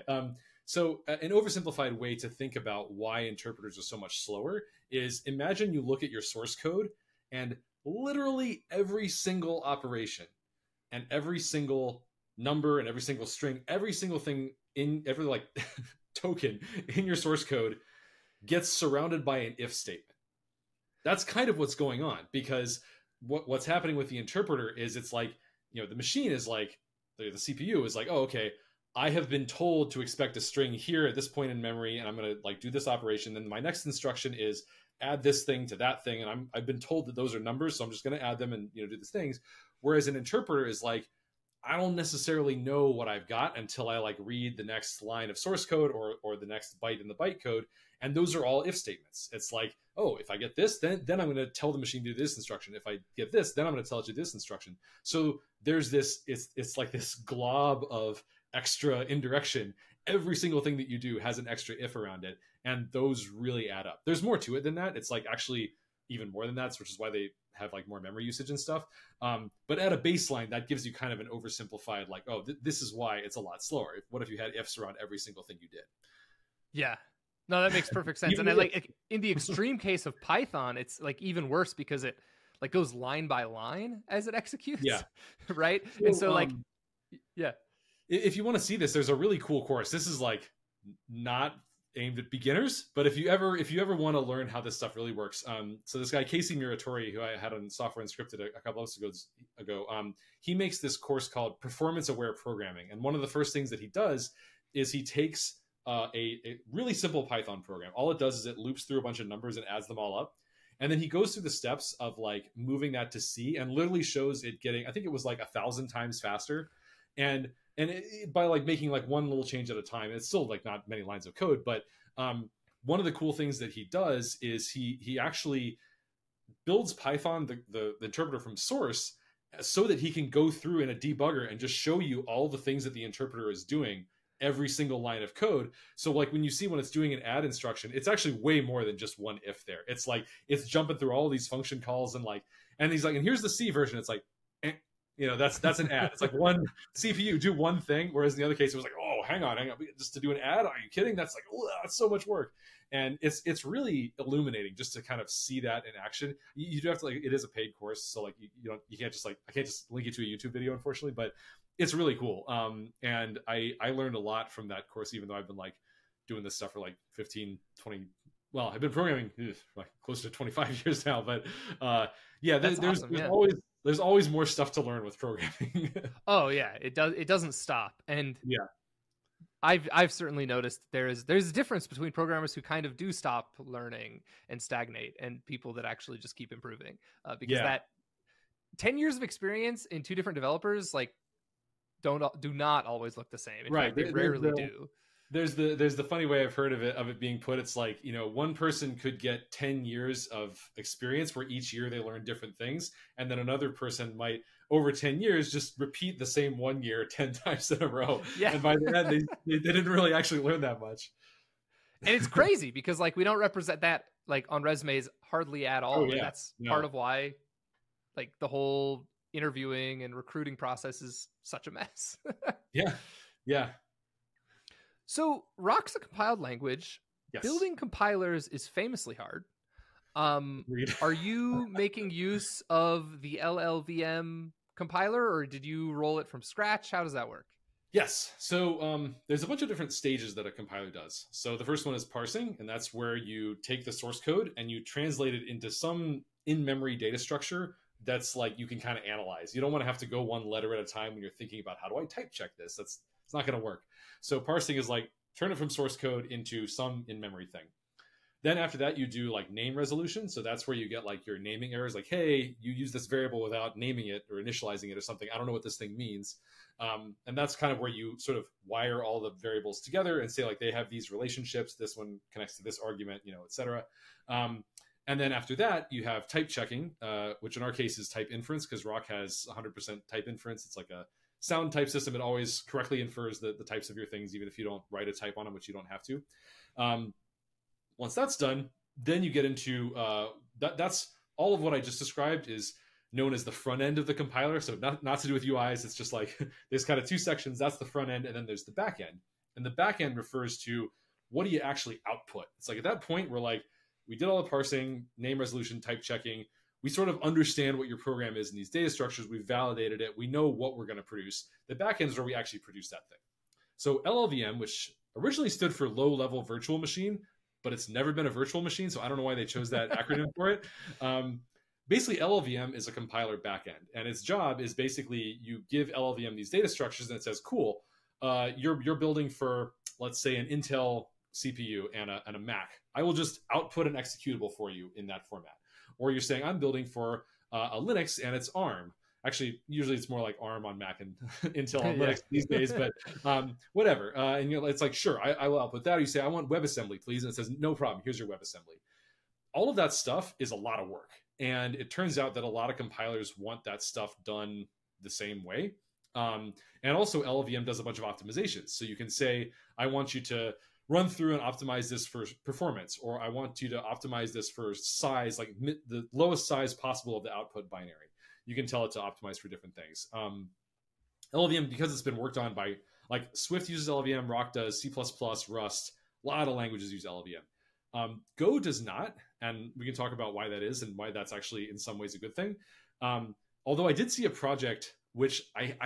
Speaker 1: So an oversimplified way to think about why interpreters are so much slower is imagine you look at your source code and literally every single operation and every single number and every single string, every single thing in every like token in your source code gets surrounded by an if statement. That's kind of what's going on, because what's happening with the interpreter is it's like, the machine is like, the CPU is like, oh, okay, I have been told to expect a string here at this point in memory, and I'm going to like do this operation. Then my next instruction is add this thing to that thing. And I've been told that those are numbers, so I'm just going to add them and, do these things. Whereas an interpreter is like, I don't necessarily know what I've got until I like read the next line of source code or the next byte in the bytecode. And those are all if statements. It's like, oh, if I get this, then I'm going to tell the machine to do this instruction. If I get this, then I'm going to tell it to do this instruction. So there's this, it's like this glob of extra indirection. Every single thing that you do has an extra if around it. And those really add up. There's more to it than that. It's like actually even more than that, which is why they have like more memory usage and stuff. But at a baseline, that gives you kind of an oversimplified, like, oh, this is why it's a lot slower. What if you had ifs around every single thing you did?
Speaker 2: Yeah. No, that makes perfect sense. And I like in the extreme case of Python, it's like even worse because it like goes line by line as it executes.
Speaker 1: Yeah.
Speaker 2: Right. And so like, yeah.
Speaker 1: If you want to see this, there's a really cool course. This is like not aimed at beginners, but if you ever want to learn how this stuff really works, so this guy Casey Muratori, who I had on Software Unscripted a couple of episodes ago, he makes this course called Performance Aware Programming, and one of the first things that he does is he takes a really simple Python program. All it does is it loops through a bunch of numbers and adds them all up, and then he goes through the steps of like moving that to C, and literally shows it getting, I think it was like 1,000 times faster, and by like making like one little change at a time. It's still like not many lines of code, but one of the cool things that he does is he actually builds Python, the interpreter from source, so that he can go through in a debugger and just show you all the things that the interpreter is doing every single line of code. So like when it's doing an add instruction, it's actually way more than just one if there. It's like it's jumping through all these function calls and he's like, and here's the C version. It's like, that's an add. It's like one CPU do one thing, whereas in the other case it was like, oh, hang on, just to do an add. Are you kidding? That's like, oh, that's so much work. And it's really illuminating just to kind of see that in action. You do have to, like, it is a paid course, so like you can't just, like, I can't just link you to a YouTube video, unfortunately, but it's really cool. And I learned a lot from that course, even though I've been like doing this stuff for like 15, 20. Well, I've been programming like close to 25 years now, but there's awesome. There's always more stuff to learn with programming.
Speaker 2: Oh yeah, it doesn't stop. And
Speaker 1: yeah,
Speaker 2: I've certainly noticed there's a difference between programmers who kind of do stop learning and stagnate and people that actually just keep improving, because that 10 years of experience in two different developers like do not always look the same. In fact, they rarely do.
Speaker 1: There's the funny way I've heard of it being put. It's like, one person could get 10 years of experience where each year they learn different things. And then another person might, over 10 years, just repeat the same 1 year 10 times in a row. Yeah. And by the end, they didn't really actually learn that much.
Speaker 2: And it's crazy because like we don't represent that like on resumes hardly at all.
Speaker 1: Oh, yeah.
Speaker 2: That's part of why like the whole interviewing and recruiting process is such a mess.
Speaker 1: Yeah.
Speaker 2: So Rock's a compiled language.
Speaker 1: Yes.
Speaker 2: Building compilers is famously hard. Are you making use of the LLVM compiler, or did you roll it from scratch? How does that work?
Speaker 1: Yes. So there's a bunch of different stages that a compiler does. So the first one is parsing, and that's where you take the source code and you translate it into some in-memory data structure that's like you can kind of analyze. You don't want to have to go one letter at a time when you're thinking about how do I type check this. It's not going to work. So parsing is like turn it from source code into some in-memory thing. Then after that, you do like name resolution. So that's where you get like your naming errors, like, hey, you use this variable without naming it or initializing it or something. I don't know what this thing means. And that's kind of where you sort of wire all the variables together and say like they have these relationships. This one connects to this argument, et cetera. And then after that, you have type checking, which in our case is type inference, because Rock has 100% type inference. It's like a sound type system. It always correctly infers the types of your things, even if you don't write a type on them, which you don't have to. Once that's done, then you get into that's all of what I just described is known as the front end of the compiler. So not to do with UIs. It's just like there's kind of two sections. That's the front end, and then there's the back end. And the back end refers to what do you actually output. It's like at that point we're like, we did all the parsing, name resolution, type checking. We sort of understand what your program is in these data structures. We've validated it. We know what we're going to produce. The back end is where we actually produce that thing. So LLVM, which originally stood for low-level virtual machine, but it's never been a virtual machine, so I don't know why they chose that acronym for it. Basically, LLVM is a compiler backend, and its job is basically you give LLVM these data structures, and it says, cool, you're building for, let's say, an Intel CPU and a Mac. I will just output an executable for you in that format. Or you're saying, I'm building for a Linux and it's ARM. Actually, usually it's more like ARM on Mac and Intel on Linux these days, but whatever. And it's like, sure, I will output that. Or you say, I want WebAssembly, please. And it says, no problem. Here's your WebAssembly. All of that stuff is a lot of work. And it turns out that a lot of compilers want that stuff done the same way. And also LLVM does a bunch of optimizations. So you can say, I want you to run through and optimize this for performance, or I want you to optimize this for size, like the lowest size possible of the output binary. You can tell it to optimize for different things. LLVM, because it's been worked on by, like Swift uses LLVM, Rock does, C++, Rust, a lot of languages use LLVM. Go does not, and we can talk about why that is and why that's actually in some ways a good thing. Although I did see a project, which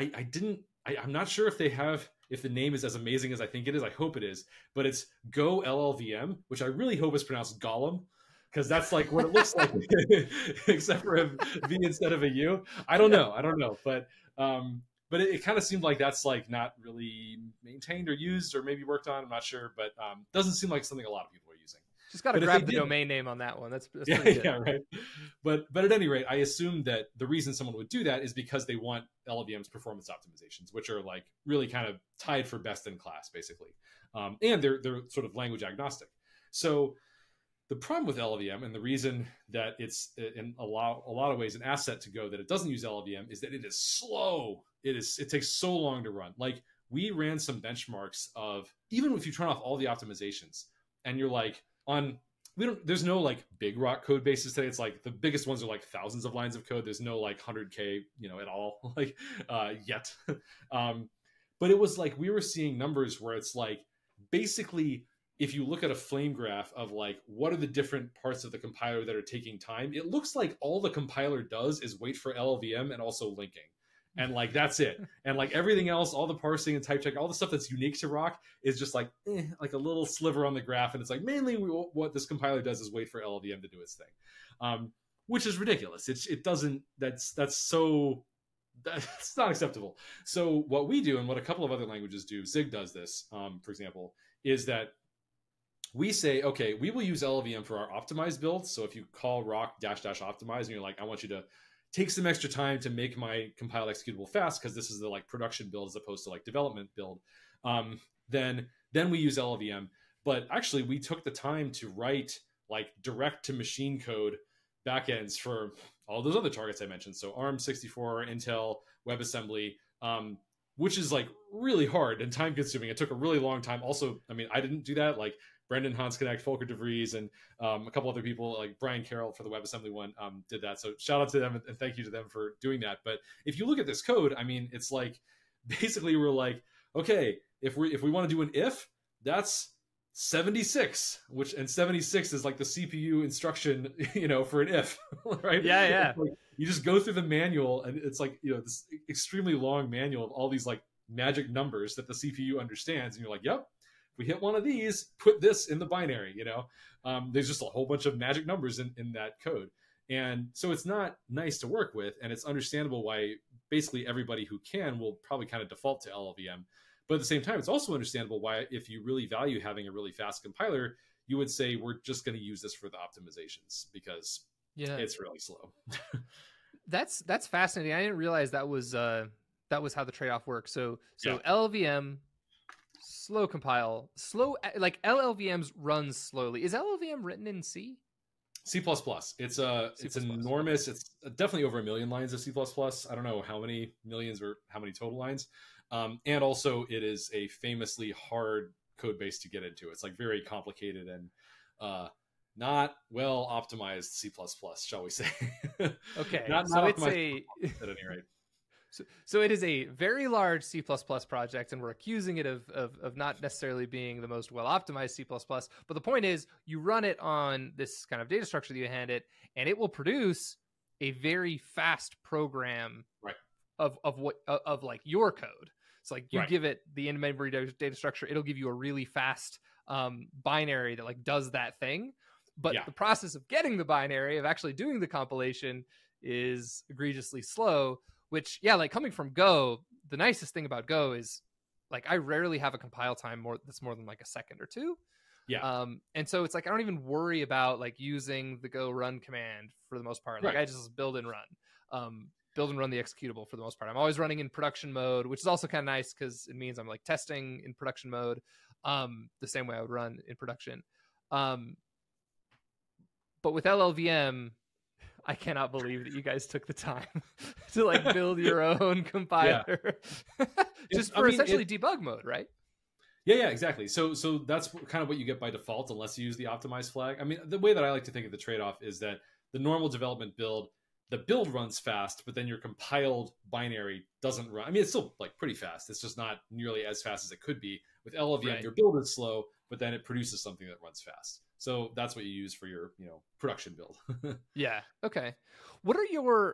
Speaker 1: I'm not sure if the name is as amazing as I think it is. I hope it is, but it's Go LLVM, which I really hope is pronounced Gollum, because that's like what it looks like, except for a V instead of a U. I don't know, but it kind of seemed like that's like not really maintained or used or maybe worked on. I'm not sure, but doesn't seem like something a lot of people are using.
Speaker 2: Just got to grab the domain name on that one. That's pretty good.
Speaker 1: Yeah, right. But at any rate, I assume that the reason someone would do that is because they want LLVM's performance optimizations, which are like really kind of tied for best in class, basically. And they're sort of language agnostic. So The problem with LLVM, and the reason that it's in a lot of ways an asset to Go that it doesn't use LLVM, is that it is slow. It takes so long to run. Like, we ran some benchmarks of, even if you turn off all the optimizations and you're like there's no like big Rock code bases today. It's like the biggest ones are like thousands of lines of code. There's no like 100K, at all, like yet. But it was like, we were seeing numbers where it's like, basically, if you look at a flame graph of like, what are the different parts of the compiler that are taking time, it looks like all the compiler does is wait for LLVM and also linking. And like, that's it. And like everything else, all the parsing and type check, all the stuff that's unique to Rock is just like, like a little sliver on the graph. And it's like, mainly what this compiler does is wait for LLVM to do its thing, which is ridiculous. It doesn't, that's not acceptable. So what we do, and what a couple of other languages do, Zig does this, for example, is that we say, okay, we will use LLVM for our optimized builds. So if you call Rock -- optimize and you're like, I want you to take some extra time to make my compiled executable fast, because this is the like production build as opposed to like development build, then we use LLVM. But actually, we took the time to write like direct to machine code backends for all those other targets I mentioned. So ARM64, Intel, WebAssembly, which is like really hard and time consuming. It took a really long time. Also, I mean, I didn't do that. Like Brendan Hansknecht, Volker de Vries, and a couple other people like Brian Carroll for the WebAssembly one did that. So shout out to them and thank you to them for doing that. But if you look at this code, I mean, it's like, basically we're like, okay, if we want to do an if, that's 76, and 76 is like the CPU instruction, for an if, right?
Speaker 2: Yeah.
Speaker 1: Like, you just go through the manual, and it's like, this extremely long manual of all these like magic numbers that the CPU understands, and you're like, yep, if we hit one of these, put this in the binary. There's just a whole bunch of magic numbers in that code, and so it's not nice to work with, and it's understandable why basically everybody who can will probably kind of default to LLVM. But at the same time, it's also understandable why, if you really value having a really fast compiler, you would say, we're just going to use this for the optimizations because it's really slow.
Speaker 2: That's fascinating. I didn't realize that was how the trade-off works. So
Speaker 1: Yeah.
Speaker 2: LLVM, slow compile, like LLVMs run slowly. Is LLVM written in C?
Speaker 1: C++. It's enormous. It's definitely over 1 million lines of C++. I don't know how many millions or how many total lines. And also, it is a famously hard code base to get into. It's like very complicated and not well optimized C++, shall we say?
Speaker 2: Okay,
Speaker 1: not
Speaker 2: so it's
Speaker 1: at any rate.
Speaker 2: So it is a very large C++ project, and we're accusing it of not necessarily being the most well optimized C++. But the point is, you run it on this kind of data structure that you hand it, and it will produce a very fast program,
Speaker 1: right,
Speaker 2: of like your code. It's like you
Speaker 1: right.
Speaker 2: give it the in-memory data structure, it'll give you a really fast binary that like does that thing. But the process of getting the binary, of actually doing the compilation, is egregiously slow. Which, like coming from Go, the nicest thing about Go is like I rarely have a compile time that's more than like a second or two.
Speaker 1: Yeah.
Speaker 2: And so it's like I don't even worry about like using the Go run command for the most part. Like I just build and run. Build and run the executable for the most part. I'm always running in production mode, which is also kind of nice because it means I'm like testing in production mode, the same way I would run in production. But with LLVM, I cannot believe that you guys took the time to like build your own compiler just for essentially debug mode, right?
Speaker 1: Yeah, exactly. So that's kind of what you get by default, unless you use the optimized flag. I mean, the way that I like to think of the trade-off is that the normal development build, the build runs fast, but then your compiled binary doesn't run. I mean, it's still like pretty fast. It's just not nearly as fast as it could be. With LLVM, your build is slow, but then it produces something that runs fast. So that's what you use for your, production build.
Speaker 2: Yeah. Okay. What are your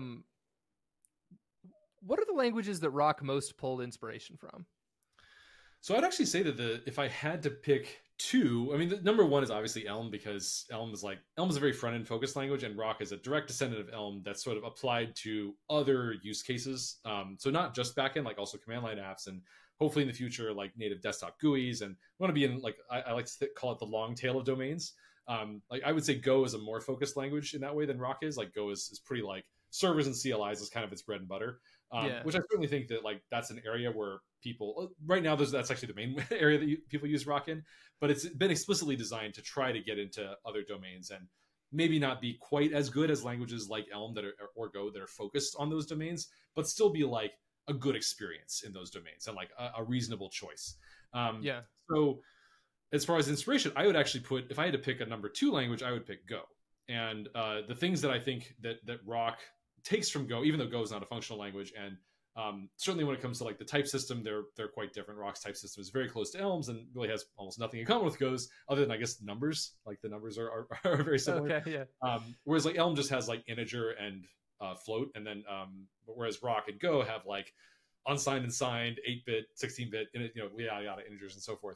Speaker 2: what are the languages that Rock most pulled inspiration from?
Speaker 1: So I'd actually say that if I had to pick two, I mean, the number one is obviously Elm, because Elm is a very front-end focused language, and Rock is a direct descendant of Elm that's sort of applied to other use cases. So not just backend, like also command line apps, and hopefully in the future, like native desktop GUIs, and want to be in like, I like to call it the long tail of domains. Like I would say Go is a more focused language in that way than Rock is. Like Go is pretty like servers and CLIs is kind of its bread and butter.
Speaker 2: Yeah.
Speaker 1: Which I certainly think that like that's an area where people right now that's actually the main area that people use Rock in, but it's been explicitly designed to try to get into other domains and maybe not be quite as good as languages like Elm or Go that are focused on those domains, but still be like a good experience in those domains and like a reasonable choice.
Speaker 2: Yeah.
Speaker 1: So as far as inspiration, I would actually put, if I had to pick a number 2 language, I would pick Go. And the things that I think that Rock takes from Go, even though Go is not a functional language, and certainly when it comes to like the type system, they're quite different. Rock's type system is very close to Elm's and really has almost nothing in common with Go's, other than I guess numbers. Like the numbers are very similar.
Speaker 2: Okay, yeah.
Speaker 1: Whereas like Elm just has like integer and float, and then whereas Rock and Go have like unsigned and signed, 8-bit, 16-bit, yada yada integers and so forth.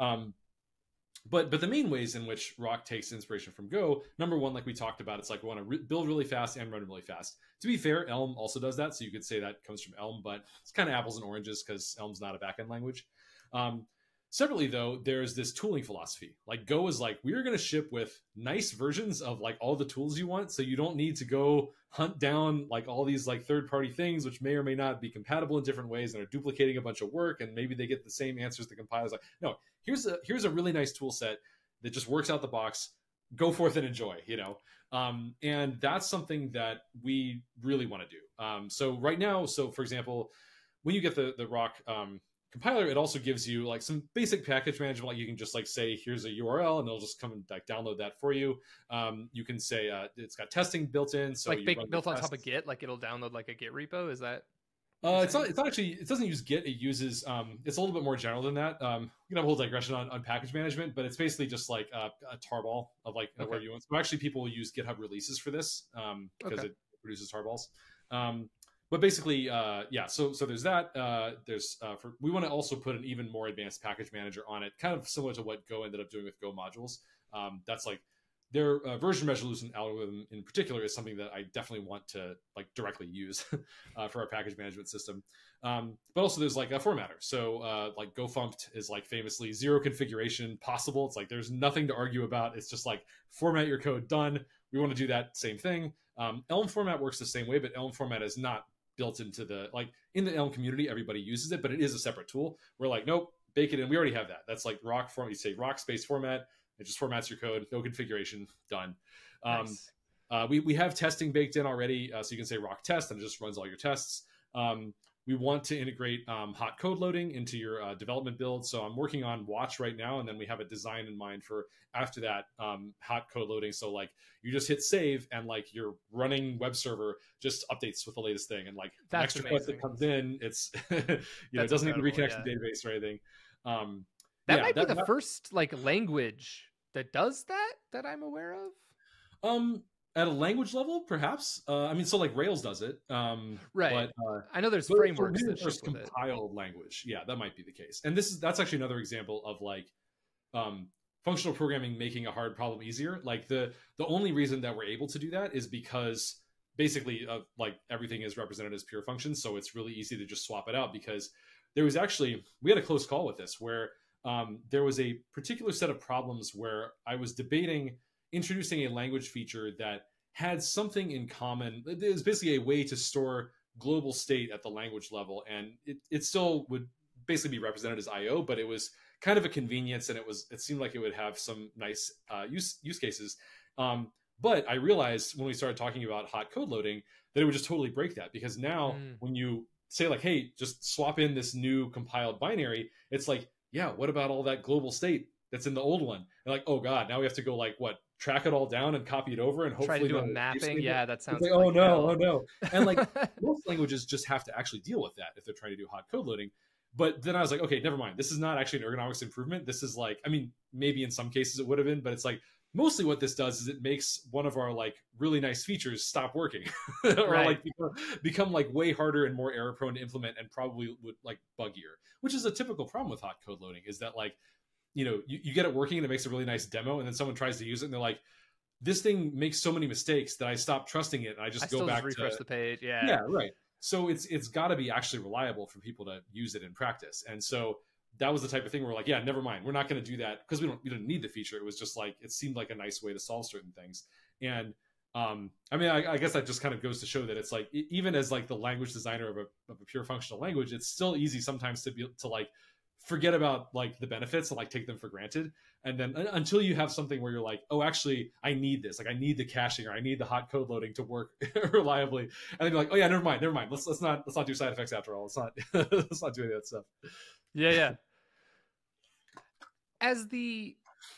Speaker 1: But the main ways in which Rock takes inspiration from Go, number one, like we talked about, it's like we want to build really fast and run really fast. To be fair, Elm also does that, so you could say that comes from Elm, but it's kind of apples and oranges because Elm's not a backend language. Separately, though, there's this tooling philosophy. Like Go is like, we're going to ship with nice versions of like all the tools you want, so you don't need to go hunt down like all these like third-party things, which may or may not be compatible in different ways and are duplicating a bunch of work, and maybe they get the same answers the compiler's like, no, here's a really nice tool set that just works out the box. Go forth and enjoy, and that's something that we really want to do. So right now, for example, when you get the Rock compiler, it also gives you like some basic package management. Like you can just like say, here's a URL, and it'll just come and like download that for you. You can say it's got testing built in, so
Speaker 2: like built on top of Git, like it'll download like a Git repo. Is that?
Speaker 1: It's not actually, it doesn't use Git. It uses, it's a little bit more general than that. We can have a whole digression on package management, but it's basically just like a tarball of like where you want. So actually people will use GitHub releases for this because it produces tarballs. But basically, so there's that. We want to also put an even more advanced package manager on it, kind of similar to what Go ended up doing with Go modules. That's like their version resolution algorithm in particular is something that I definitely want to like directly use for our package management system. But also there's like a formatter. So like GoFumped is like famously zero configuration possible. It's like there's nothing to argue about. It's just like format your code, done. We want to do that same thing. Elm format works the same way, but Elm format is not built into in the Elm community. Everybody uses it, but it is a separate tool. We're like, nope, bake it in. We already have that. That's like Rock format. You say Rock space format. It just formats your code, no configuration, done.
Speaker 2: Nice.
Speaker 1: We have testing baked in already, so you can say Rock test and it just runs all your tests. We want to integrate hot code loading into your development build. So I'm working on Watch right now, and then we have a design in mind for after that hot code loading. So like you just hit save, and like your running web server just updates with the latest thing, and like
Speaker 2: that's
Speaker 1: extra code that comes in, it's it doesn't need to reconnect the database or anything.
Speaker 2: That might be the first like language that does that I'm aware of.
Speaker 1: At a language level, perhaps. I mean, so like Rails does it,
Speaker 2: right?
Speaker 1: But,
Speaker 2: I know there's frameworks that
Speaker 1: first compiled language. Yeah, that might be the case. And that's actually another example of like functional programming making a hard problem easier. Like the only reason that we're able to do that is because basically like everything is represented as pure functions, so it's really easy to just swap it out. Because we had a close call with this where there was a particular set of problems where I was debating introducing a language feature that had something in common. It was basically a way to store global state at the language level, and it still would basically be represented as IO, but it was kind of a convenience, and it seemed like it would have some nice use cases. But I realized when we started talking about hot code loading that it would just totally break that, because now when you say like, hey, just swap in this new compiled binary, it's like, yeah, what about all that global state that's in the old one? And like, oh god, now we have to go like track it all down and copy it over and hopefully
Speaker 2: try to do a mapping. Yeah, that sounds
Speaker 1: like, oh no. And like most languages just have to actually deal with that if they're trying to do hot code loading. But then I was like, okay, never mind. This is not actually an ergonomics improvement. This is like, I mean, maybe in some cases it would have been, but it's like mostly what this does is it makes one of our like really nice features stop working or like become like way harder and more error prone to implement, and probably would like buggier, which is a typical problem with hot code loading, is that like, you get it working and it makes a really nice demo, and then someone tries to use it and they're like, this thing makes so many mistakes that I stopped trusting it, and I just go back to
Speaker 2: refresh the page.
Speaker 1: Yeah, right. So it's got to be actually reliable for people to use it in practice. And so that was the type of thing where we're like, yeah, never mind, we're not going to do that, because we don't need the feature. It was just like, it seemed like a nice way to solve certain things. And I mean, I guess that just kind of goes to show that it's like, even as like the language designer of a pure functional language, it's still easy sometimes to like forget about like the benefits and like take them for granted. And then until you have something where you're like, oh, actually, I need this. Like, I need the caching or I need the hot code loading to work reliably. And then you're like, oh yeah, never mind. Let's not do side effects after all. Let's not do any of that stuff.
Speaker 2: Yeah. As the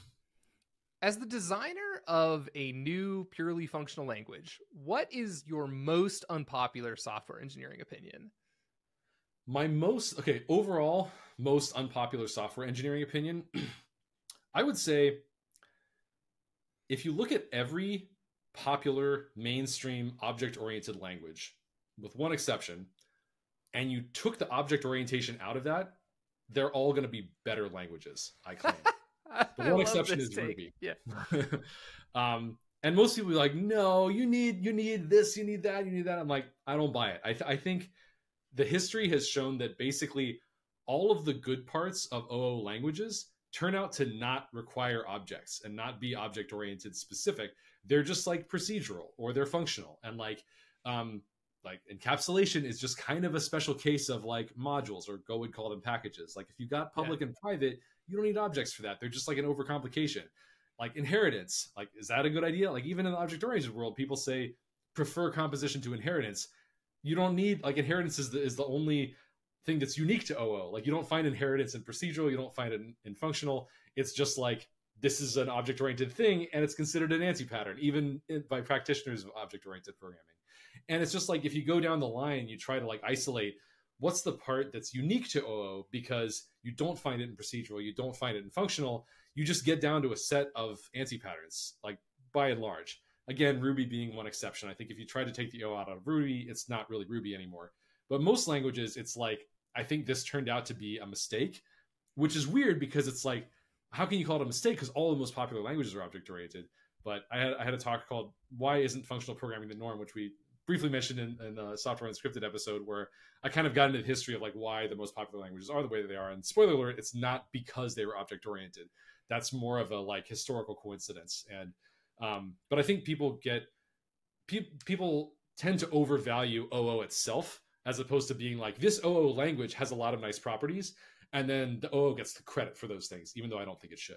Speaker 2: designer of a new purely functional language, what is your most unpopular software engineering opinion?
Speaker 1: My overall most unpopular software engineering opinion, I would say, if you look at every popular mainstream object-oriented language, with one exception, and you took the object orientation out of that, they're all going to be better languages, I claim. The one exception is Ruby.
Speaker 2: Yeah.
Speaker 1: And most people are like, no, you need this, you need that. I'm like, I don't buy it. I think the history has shown that basically all of the good parts of OO languages turn out to not require objects and not be object oriented specific. They're just like procedural or they're functional. And like encapsulation is just kind of a special case of like modules, or Go would call them packages. Like if you got public and private, you don't need objects for that. They're just like an overcomplication. Like inheritance, like, is that a good idea? Like even in the object oriented world, people say prefer composition to inheritance. You don't need, like, inheritance is the only thing that's unique to OO. Like you don't find inheritance in procedural, you don't find it in functional. It's just like, this is an object oriented thing and it's considered an ANSI pattern, even by practitioners of object oriented programming. And it's just like, if you go down the line, you try to like isolate what's the part that's unique to OO, because you don't find it in procedural, you don't find it in functional, you just get down to a set of ANSI patterns, like by and large. Again, Ruby being one exception. I think if you try to take the O out of Ruby, it's not really Ruby anymore. But most languages, it's like, I think this turned out to be a mistake, which is weird because it's like, how can you call it a mistake? Because all the most popular languages are object-oriented. But I had a talk called Why Isn't Functional Programming the Norm, which we briefly mentioned in the Software Unscripted episode, where I kind of got into the history of like why the most popular languages are the way that they are. And spoiler alert, it's not because they were object-oriented. That's more of a like historical coincidence. And but I think people tend to overvalue OO itself, as opposed to being like, this OO language has a lot of nice properties, and then the OO gets the credit for those things, even though I don't think it should.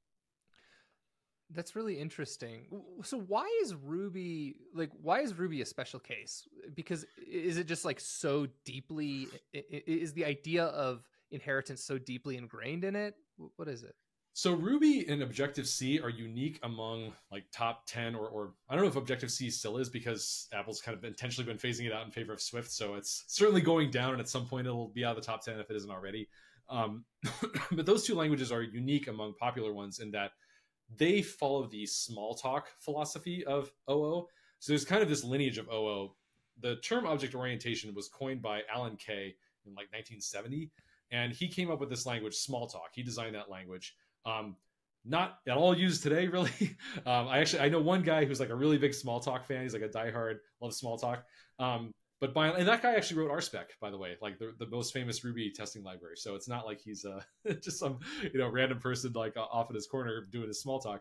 Speaker 2: That's really interesting. So why is Ruby a special case? Because is it just like so deeply, is the idea of inheritance so deeply ingrained in it? What is it?
Speaker 1: So Ruby and Objective-C are unique among like top 10 or I don't know if Objective-C still is, because Apple's kind of intentionally been phasing it out in favor of Swift. So it's certainly going down, and at some point it'll be out of the top 10 if it isn't already. But those two languages are unique among popular ones in that they follow the Smalltalk philosophy of OO. So there's kind of this lineage of OO. The term object orientation was coined by Alan Kay in like 1970, and he came up with this language, Smalltalk. He designed that language. Not at all used today, really. I know one guy who's like a really big Smalltalk fan. He's like a diehard, loves Smalltalk. And that guy actually wrote RSpec, by the way, like the most famous Ruby testing library. So it's not like he's just some random person like off in his corner doing his Smalltalk.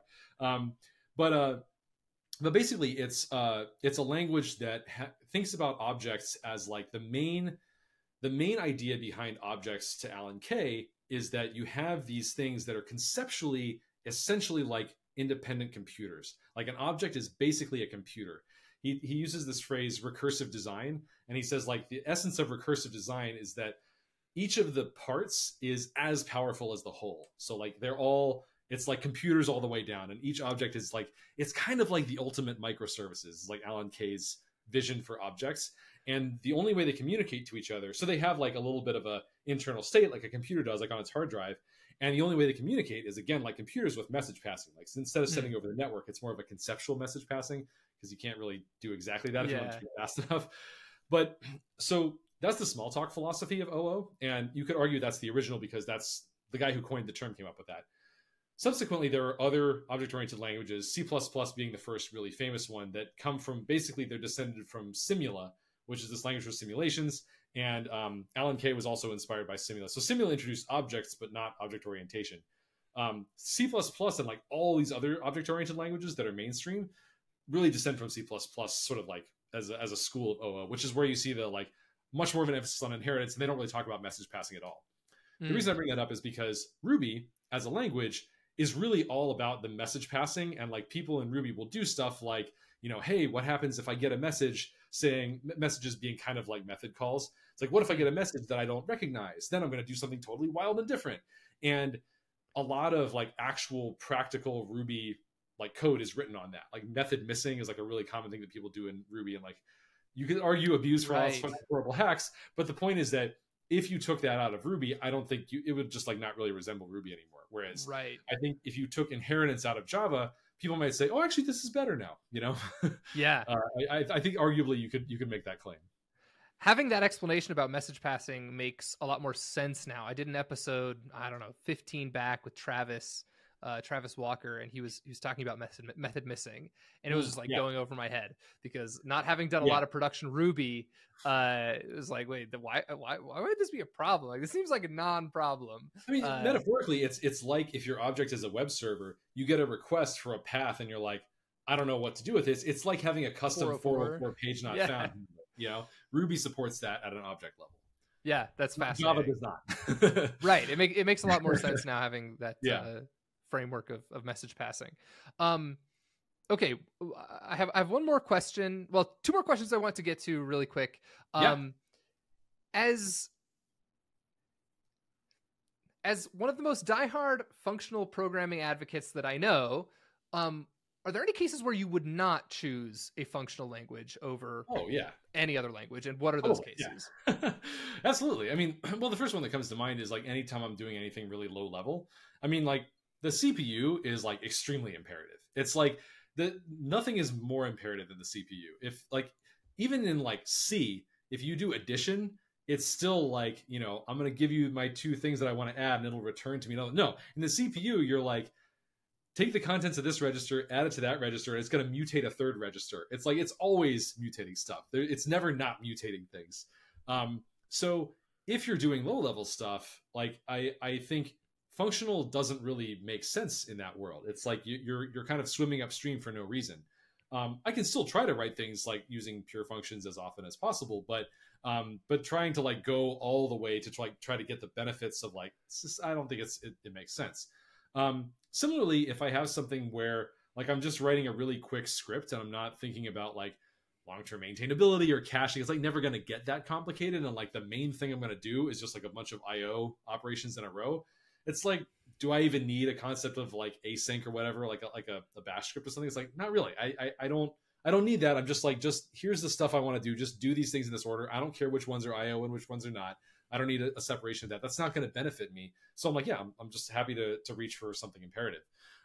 Speaker 1: But basically, it's a language that thinks about objects as like the main idea behind objects to Alan Kay is that you have these things that are conceptually essentially like independent computers. Like an object is basically a computer. He uses this phrase recursive design, and he says like the essence of recursive design is that each of the parts is as powerful as the whole. So like it's like computers all the way down, and each object is like, it's kind of like the ultimate microservices, like Alan Kay's vision for objects. And the only way they communicate to each other, so they have like a little bit of a internal state like a computer does, like on its hard drive. And the only way they communicate is, again, like computers with message passing. Like, so instead of sending over the network, it's more of a conceptual message passing, because you can't really do exactly that if you want to be fast enough. But so that's the Smalltalk philosophy of OO. And you could argue that's the original, because that's the guy who coined the term came up with that. Subsequently, there are other object-oriented languages, C++ being the first really famous one, that come from, basically they're descended from Simula, which is this language for simulations. And Alan Kay was also inspired by Simula. So Simula introduced objects, but not object orientation. C++ and like all these other object-oriented languages that are mainstream really descend from C++, sort of like as a school of OO, which is where you see the like much more of an emphasis on inheritance, and they don't really talk about message passing at all. The reason I bring that up is because Ruby as a language is really all about the message passing, and like people in Ruby will do stuff like, hey, what happens if I get a message saying, messages being kind of like method calls. It's like, what if I get a message that I don't recognize? Then I'm going to do something totally wild and different. And a lot of like actual practical Ruby like code is written on that. Like method missing is like a really common thing that people do in Ruby, and like you could argue abuse for all sorts of horrible hacks, but the point is that if you took that out of Ruby, I don't think it would just like not really resemble Ruby anymore. Whereas I think if you took inheritance out of Java, people might say, oh, actually this is better now,
Speaker 2: Yeah.
Speaker 1: I think arguably you could make that claim.
Speaker 2: Having that explanation about message passing makes a lot more sense now. I did an episode, I don't know, 15 back with Travis Walker, and he was talking about method missing, and it was just like going over my head because not having done a lot of production Ruby, it was like, wait, why would this be a problem? Like, this seems like a non-problem.
Speaker 1: I mean, metaphorically, it's like if your object is a web server, you get a request for a path, and you're like, I don't know what to do with this. It's like having a custom 404 page not found. Ruby supports that at an object level.
Speaker 2: Yeah, that's fascinating.
Speaker 1: Java does not.
Speaker 2: Right. It makes a lot more sense now having that framework of message passing. Okay, I have one more question. Well, two more questions I want to get to really quick. As one of the most diehard functional programming advocates that I know, are there any cases where you would not choose a functional language over any other language? And what are those cases?
Speaker 1: Yeah. Absolutely. I mean, well, the first one that comes to mind is like anytime I'm doing anything really low level. I mean, like the CPU is like extremely imperative. It's like nothing is more imperative than the CPU. If like, even in like C, if you do addition, it's still like, I'm going to give you my two things that I want to add and it'll return to me. No, in the CPU, you're like, take the contents of this register, add it to that register, and it's going to mutate a third register. It's like, it's always mutating stuff. It's never not mutating things. So if you're doing low level stuff, like I think functional doesn't really make sense in that world. It's like you're kind of swimming upstream for no reason. I can still try to write things like using pure functions as often as possible, but trying to like go all the way to try to get the benefits of like, I don't think it makes sense. Similarly, if I have something where like I'm just writing a really quick script and I'm not thinking about like long-term maintainability or caching, it's like never going to get that complicated. And like the main thing I'm going to do is just like a bunch of IO operations in a row. It's like, do I even need a concept of like async or whatever, like a bash script or something? It's like, not really. I don't need that. I'm just like, here's the stuff I want to do. Just do these things in this order. I don't care which ones are IO and which ones are not. I don't need a separation of that. That's not going to benefit me. So I'm like, I'm just happy to reach for something imperative.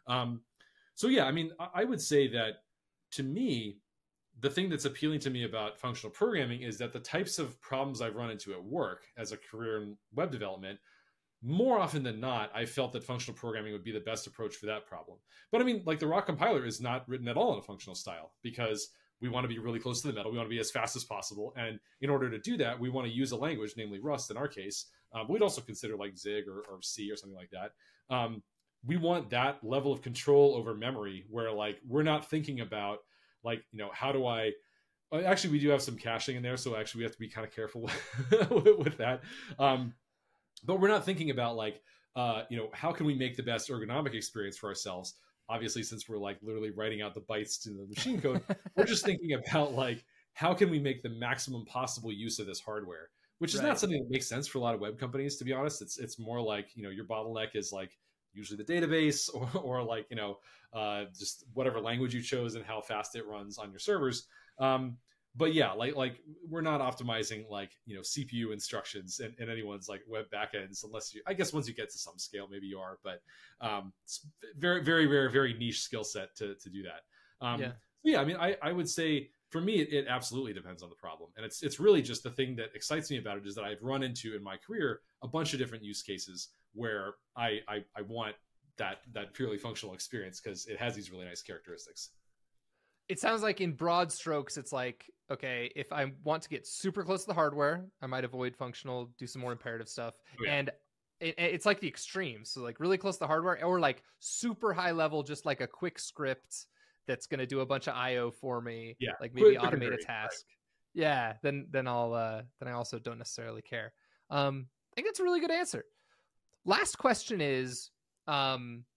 Speaker 1: So yeah, I mean, I would say that to me, the thing that's appealing to me about functional programming is that the types of problems I've run into at work as a career in web development, more often than not, I felt that functional programming would be the best approach for that problem. But I mean, like the Rock compiler is not written at all in a functional style because we want to be really close to the metal. We want to be as fast as possible. And in order to do that, we want to use a language, namely Rust in our case. We'd also consider like Zig or C or something like that. We want that level of control over memory where like we're not thinking about like, how do I... Actually, we do have some caching in there, so actually we have to be kind of careful with that. But we're not thinking about like, how can we make the best ergonomic experience for ourselves? Obviously, since we're like literally writing out the bytes to the machine code, we're just thinking about like, how can we make the maximum possible use of this hardware, which is not something that makes sense for a lot of web companies, to be honest. It's more like, your bottleneck is like usually the database or like, just whatever language you chose and how fast it runs on your servers. But yeah, like we're not optimizing like, CPU instructions and anyone's like web backends, unless I guess once you get to some scale, maybe you are, but it's very, very, very, very niche skill set to do that. Yeah, I mean, I would say for me, it absolutely depends on the problem. And it's really just the thing that excites me about it is that I've run into in my career a bunch of different use cases where I want that purely functional experience because it has these really nice characteristics.
Speaker 2: It sounds like in broad strokes, it's like, okay, if I want to get super close to the hardware, I might avoid functional, do some more imperative stuff. Oh, yeah. And it's like the extremes. So like really close to the hardware or like super high level, just like a quick script that's going to do a bunch of IO for me,
Speaker 1: Yeah,
Speaker 2: like maybe
Speaker 1: quick and
Speaker 2: automate a
Speaker 1: dirty,
Speaker 2: task. Yeah, then I also don't necessarily care. I think that's a really good answer. Last question is, how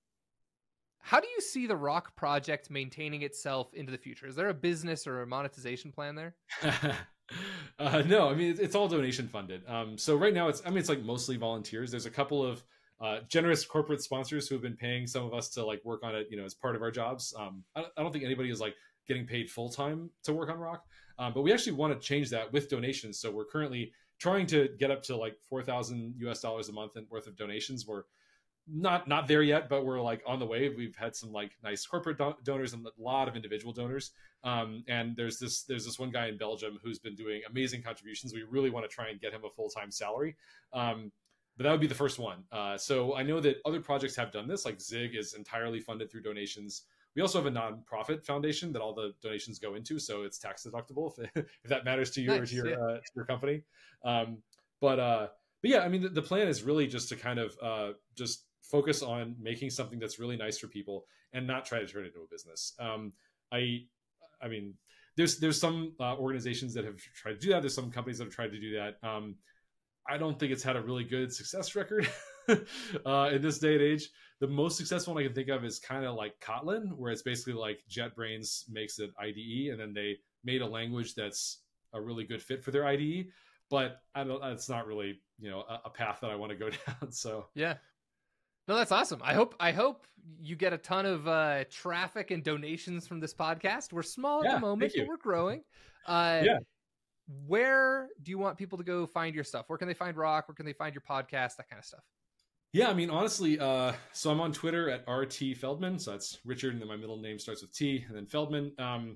Speaker 2: do you see the Rock project maintaining itself into the future? Is there a business or a monetization plan there?
Speaker 1: No, I mean it's all donation funded. So right now it's like mostly volunteers. There's a couple of generous corporate sponsors who have been paying some of us to like work on it, as part of our jobs. I don't think anybody is like getting paid full time to work on Rock, but we actually want to change that with donations. So we're currently trying to get up to like $4,000 a month worth of donations. We're not there yet, but we're like on the way. We've had some like nice corporate donors and a lot of individual donors. And there's this one guy in Belgium who's been doing amazing contributions. We really want to try and get him a full-time salary. But that would be the first one. So I know that other projects have done this, like Zig is entirely funded through donations. We also have a nonprofit foundation that all the donations go into, so it's tax deductible if that matters to you. Nice, or to your company. But yeah, I mean, the plan is really just to kind of just focus on making something that's really nice for people and not try to turn it into a business. I mean, there's some organizations that have tried to do that. There's some companies that have tried to do that. I don't think it's had a really good success record in this day and age. The most successful one I can think of is kind of like Kotlin, where it's basically like JetBrains makes an IDE, and then they made a language that's a really good fit for their IDE. But it's not really, a path that I want to go down. So
Speaker 2: yeah. No, that's awesome. I hope you get a ton of traffic and donations from this podcast. We're small at the moment, but we're growing.
Speaker 1: Yeah.
Speaker 2: Where do you want people to go find your stuff? Where can they find Rock? Where can they find your podcast? That kind of stuff.
Speaker 1: Yeah, I mean, honestly, so I'm on Twitter at RT Feldman. So that's Richard, and then my middle name starts with T, and then Feldman.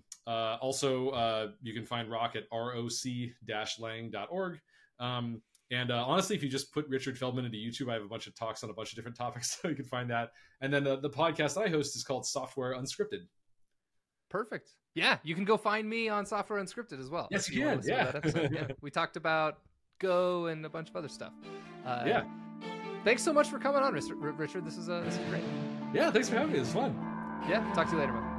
Speaker 1: Also, you can find Rock at roc-lang.org. And honestly, if you just put Richard Feldman into YouTube, I have a bunch of talks on a bunch of different topics, so you can find that. And then the podcast I host is called Software Unscripted.
Speaker 2: Perfect. Yeah, you can go find me on Software Unscripted as well.
Speaker 1: Yes, you can. Yeah.
Speaker 2: Yeah. We talked about Go and a bunch of other stuff.
Speaker 1: Yeah.
Speaker 2: Thanks so much for coming on, Richard. This is great.
Speaker 1: Yeah, thanks for having me. It was fun.
Speaker 2: Yeah, talk to you later, man.